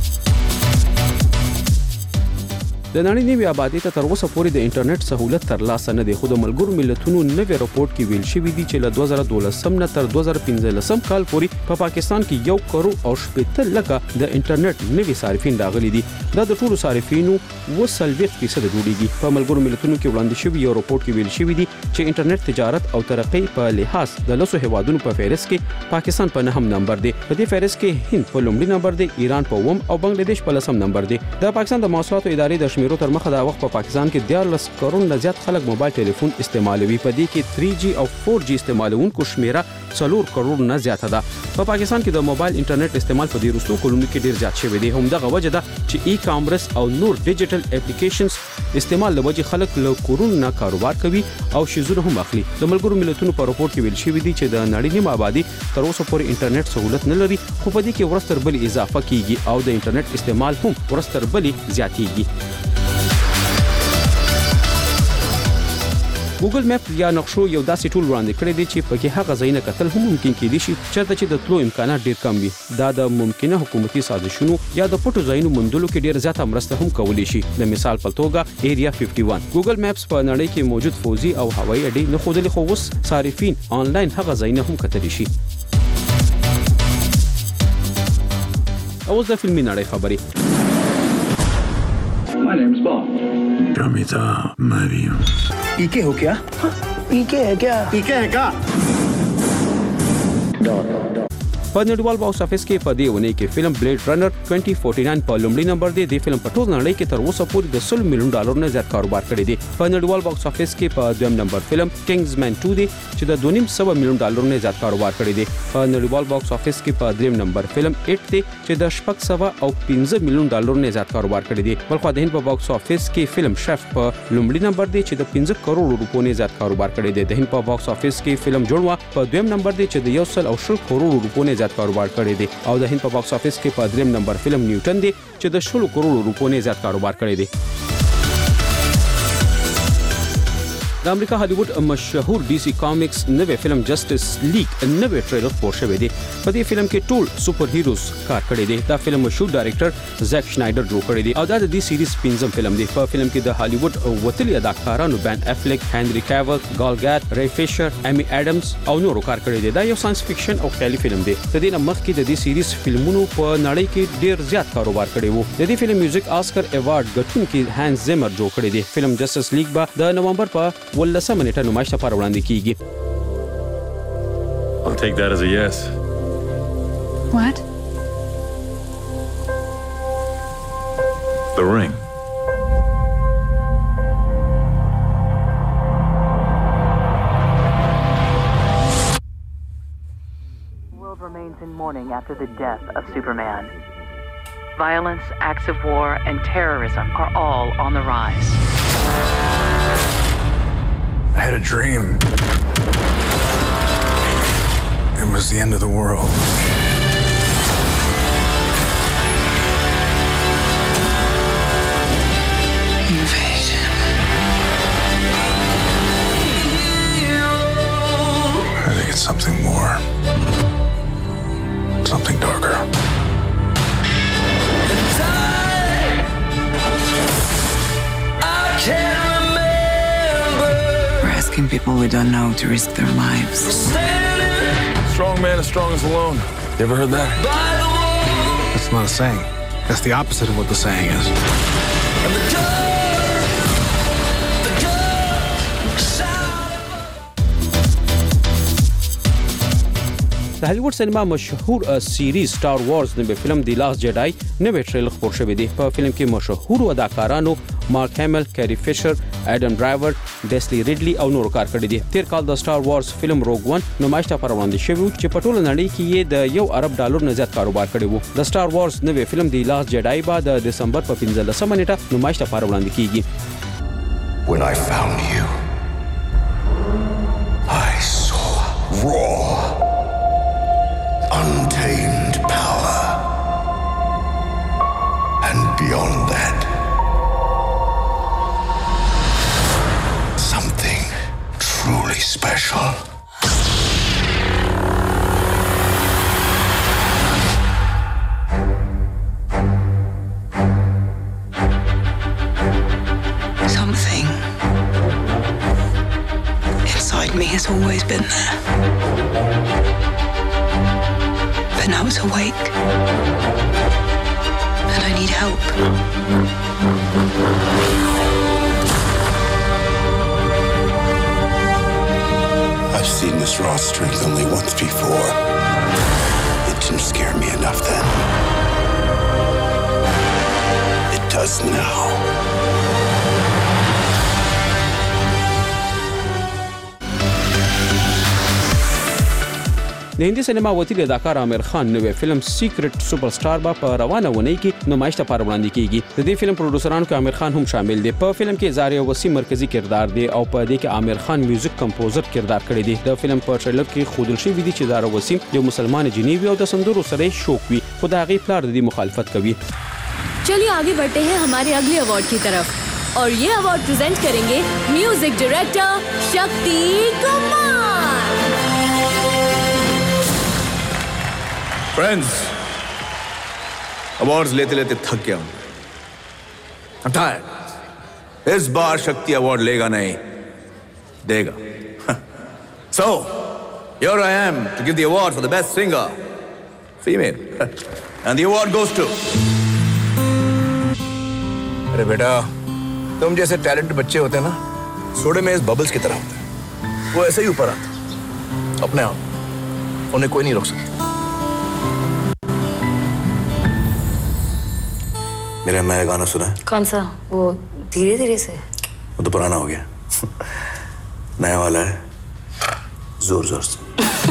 G: د نړۍ نوي آبادی ته تر اوسه پورې د انټرنیټ سہولت ترلاسه نه دی خو د ملګرو ملتونو نوې راپورټ کې ویل شوی دی چې له دوه زره دولسم نه تر دوه زره پنځلسم کال پورې په پا پاکستان کې یو کروڑ او شپږ لکه د انټرنیټ نوي صارفین راغلي دي دا د ټولو صارفینو وسلويخ فیصد جوړیږي په ملګرو ملتونو کې وړاندې شوی یو راپورټ کې ویل شوی دی چې انټرنیټ تجارت او ترقۍ په لحاظ د لسو هیوادونو په فهرست کې پاکستان په نهم نمبر دی په دې فهرست کې هند په لومړي نمبر دی ایران په اووم او بنگلاديش په لسم نمبر دی د پاکستان د مواصلاتو ادارې د شمیرو تر مخه دا وخت په پاکستان کې دیارلس کروڑ نه زیات خلک موبایل ټلیفون استعمالوي په دې کې تھری جی او فور جی استعمالونکو شمیره څلور کروڑ نه زیاته ده په پاکستان کې د موبایل انټرنیټ استعمال په دې وروستو کلونو کې ډیر زیات شوی دی هم دغه وجه ده چې ای کامرس او نور ډیجیټل اپلیکیشنز استعمال لوجه خلک له کورونو نه کاروبار کوي او شیزونه هم اخلي د ملګرو ملتونو په راپور کې ویل شوی دی چې د نړۍ نیمه آبادی تر اوسه پورې انټرنیټ سہولت نه لري خو په دې کې ورستر بل اضافه کیږي او د انټرنیټ استعمال هم ورستر بل زیاتیږي ګوګل میپ یا نقشو یو داسې ټول وړاندې کړی دی چې پکې هغه ځایونه کتل هم ممکن کېدي شي چېرته چې د تلو امکانات ډیر کم وي دا د ممکنه حکومتي سازشونو یا د پټو ځایونو موندلو کې ډیر زیاته مرسته هم کولی شي د مثال په توګه ایریا اکیاسی ګوګل میپس په نړۍ کې موجود فوزي او هوایي اډې نه خودلې خو اوس صارفین آنلاین هغه ځایونه هم کتلی شي اوس د فلمي نړۍ خبرې
H: My name's Bond. Ramita Mariam.
J: पीके हो क्या? हाँ, पीके है क्या?
H: पीके है क्या?
G: په نړیوال باکس افیس کې په دې ونه کې فلم بلیډ رنر دوه زره چورلس په لومړي نمبر دی. د فلم په ټول نړۍ کې تر اوسه پورې د سل میلیون ډالر نه زیات کاروبار کړی دی. په نړیوال باکس افیس کې په دویم نمبر فلم کینګزمن دوه دی چې د دوه نیم سوه میلیون ډالر نه زیات کاروبار کړی دی. په نړیوال باکس افیس کې په دریم نمبر فلم اټ دی چې د شپږ سوه او پنځه میلیون ډالر نه زیات کاروبار کړی دی. بلخو د هند په باکس افیس کې فلم شف په لومړي نمبر دی چې د پنځه کروڑ روپو نه زیات کاروبار کړی دی. د هند په باکس افیس کې فلم جوړوا په دویم نمبر دی چې د یو سل او شل کروڑ روپو نه زیات کاروبار کړی دی. او د هند په باکس افیس کې په دریم نمبر فلم نیوټن دی چې د شل کروڑ روپو نه زیات کاروبار کړی دی. د امریکا هالیوډ مشهور ډي سي کامکس نوې فلم جسټس لیگ نوې ټریلر خپور شوی دی. په دې فلم کې ټول سپر هیروز کار کړی دی. دا فلم مشهور ډایرکټر زیک شنایډر جوړ کړی دی او دا د دې سیریز پنځم فلم دی. په فلم کې د هالیوډ وتلي اداکارانو بن افلیک، هنري کاول، ګال ګاډ، ری فیشر، امی اډمز او نورو کار کړی دی. دا یو ساينس فکشن او خیالي فلم دی. د دې نه مخکې د دې سیریز فلمونو په نړۍ کې ډیر زیات کاروبار کړی وو. د دې فلم میوزیک آسکر ایوارډ ګټونکي هانس زیمر جوړ کړی دی. فلم جسټس لیگ به د نومبر په ولسمه نیټه نمایش لپاره وړاندې کیږي.
H: I'll take that as a yes.
J: What?
H: The ring.
L: The world remains in mourning after the death of Superman. Violence, acts of war, and terrorism are all on the rise.
H: I had a dream. It was the end of the world.
J: Invasion.
H: I think it's something more. Something darker.
J: Asking people we don't know to risk their lives.
H: Strong man is strongest alone. You ever heard that? That's not a saying. That's the opposite of what the saying is.
G: د هالیوډ سینما مشهور سیریز سٹار وارز نوې فلم دی لاست جیډای نوې ټریلر خپور شوی دی. په فلم کې مشهور اداکارانو مارک هیمل، کیری فیشر، اډم ډرایور، ډیسلی ریډلی او نور کار کړی دي. تیر کال د سٹار وارز فلم روګ ون نمایش ته وړاندې شوی چې په ټوله نړۍ کې یې د یو ارب ډالر نه زیات کاروبار کړی وو. د سٹار وارز نوې فلم دی لاست جیډای به د دسمبر په پنځلسمه نیټه نمایش ته وړاندې کیږي.
M: When I found you, I saw raw, untamed power. And beyond that, something truly special.
J: Something inside me has always been there. But now it's awake. And I need help.
M: I've seen this raw strength only once before. It didn't scare me enough then. It does now.
G: د هندي سینما وتیل اداکار عامر خان نوې فلم سیکرټ سپر سٹار با په روانه ونی کې نمایش ته وړاندې کیږي. د دې فلم پروډوسرانو کې عامر خان هم شامل دي. په فلم کې زاریا وسیم مرکزی کردار دی او په دې کې عامر خان میوزیک کمپوزر کردار کړی دی. د فلم په ټریلر کې خودل شوی دی چې زاریا وسیم یو مسلمان جنیوي او د سندرو سره شوق وي، خو د هغې پلار د دې مخالفت کوي.
X: चलिए आगे बढ़ते हैं हमारे अगले अवार्ड की तरफ और ये अवार्ड प्रेजेंट करेंगे music director Shakti Kumar.
Y: Friends, awards लेते लेते थक गया हूं. I'm tired. इस बार शक्ति अवार्ड लेगा नहीं, देगा. So, here I am to give the award for the best singer, female, and the award goes to. अरे बेटा, तुम जैसे टैलेंटेड बच्चे होते हैं ना, सोडे में इस बबल्स की तरह होते हैं. वो ऐसे ही ऊपर आते अपने आप, उन्हें कोई नहीं रोक सकता. मेरा नया गाना सुना है?
X: कौन सा? वो धीरे धीरे से?
Y: वो तो पुराना हो गया। नया वाला है, जोर जोर से।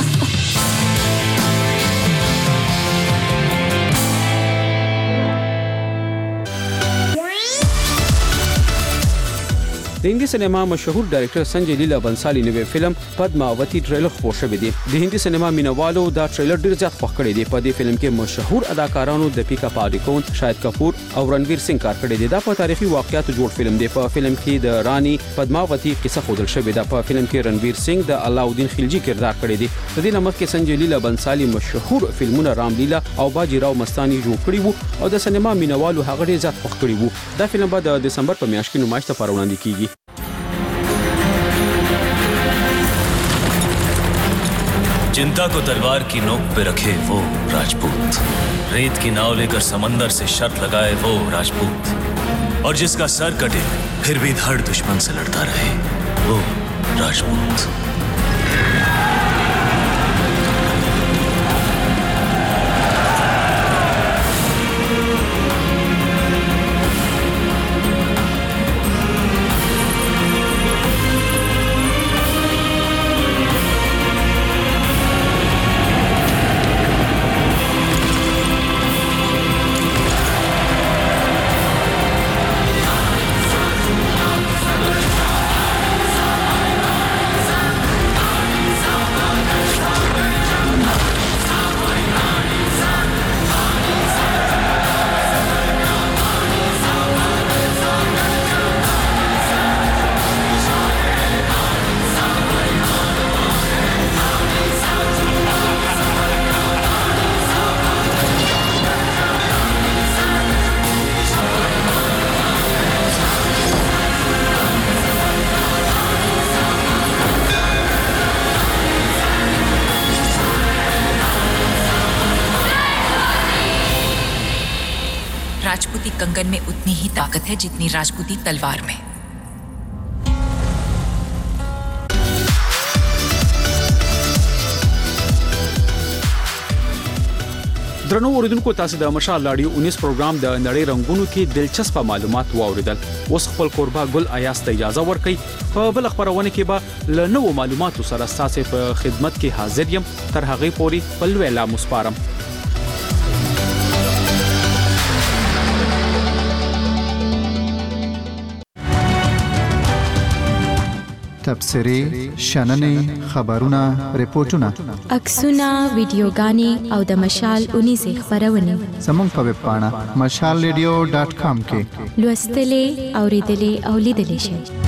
G: د هندي سینما مشهور ډایرکټر سنجي لیلا بنسالي نوې فلم پدماوتی ټریلر خپور شوی دی. د هندي سینما مینوالو دا ټریلر ډیر زیات خوښ کړی دی. په دې فلم کې مشهور اداکارانو دیپیکا پاډیکون، شاهد کپور او رنویر سنگ کار کړی دی. دا په تاریخي واقعیاتو جوړ فلم دی. په فلم کې د رانی پدماوتی کیسه خودل شوی دی. په فلم کې رنویر سنگ د علاؤالدین خلجی کردار کړی دی. د دې نمک کې سنجي لیلا بنسالي مشهور فلمونه رام لیلا او باجی راو مستانی جوړ کړی وو او د سینما مینوالو هغه ډیر زیات خوښ کړی وو. دا فلم به د دسمبر په میاشت کې نمایش ته وړاندې کیږي.
K: चिंता को तलवार की नोक पे रखे वो राजपूत, रेत की नाव लेकर समंदर से शर्त लगाए वो राजपूत, और जिसका सर कटे फिर भी धड़ दुश्मन से लड़ता रहे वो राजपूत।
N: राजपूती कंगन में उतनी ही ताकत है जितनी राजपूती तलवार में।
G: درنو اوریدونکو، تاسو د مشال رادیو انیس پروګرام د نړۍ رنگونو کې دلچسپ معلومات واوریدل. اوس خپل قربا ګل ایاس ته اجازه ورکړئ. په بل خبرونه کې به له نوو معلوماتو سره تاسو په خدمت کې حاضر یم. تر هغه پورې په لویلا مسپارم.
U: تبصرې، شننې، خبرونه، ریپورتونه،
R: عکسونه، ویډیوګانې او د مشال اونیس خبرونه
U: زموږ په ویب پاڼه مشال ریډیو ډاټ کام کې
R: لوستلې، اوریدلې او لیدلې شئ.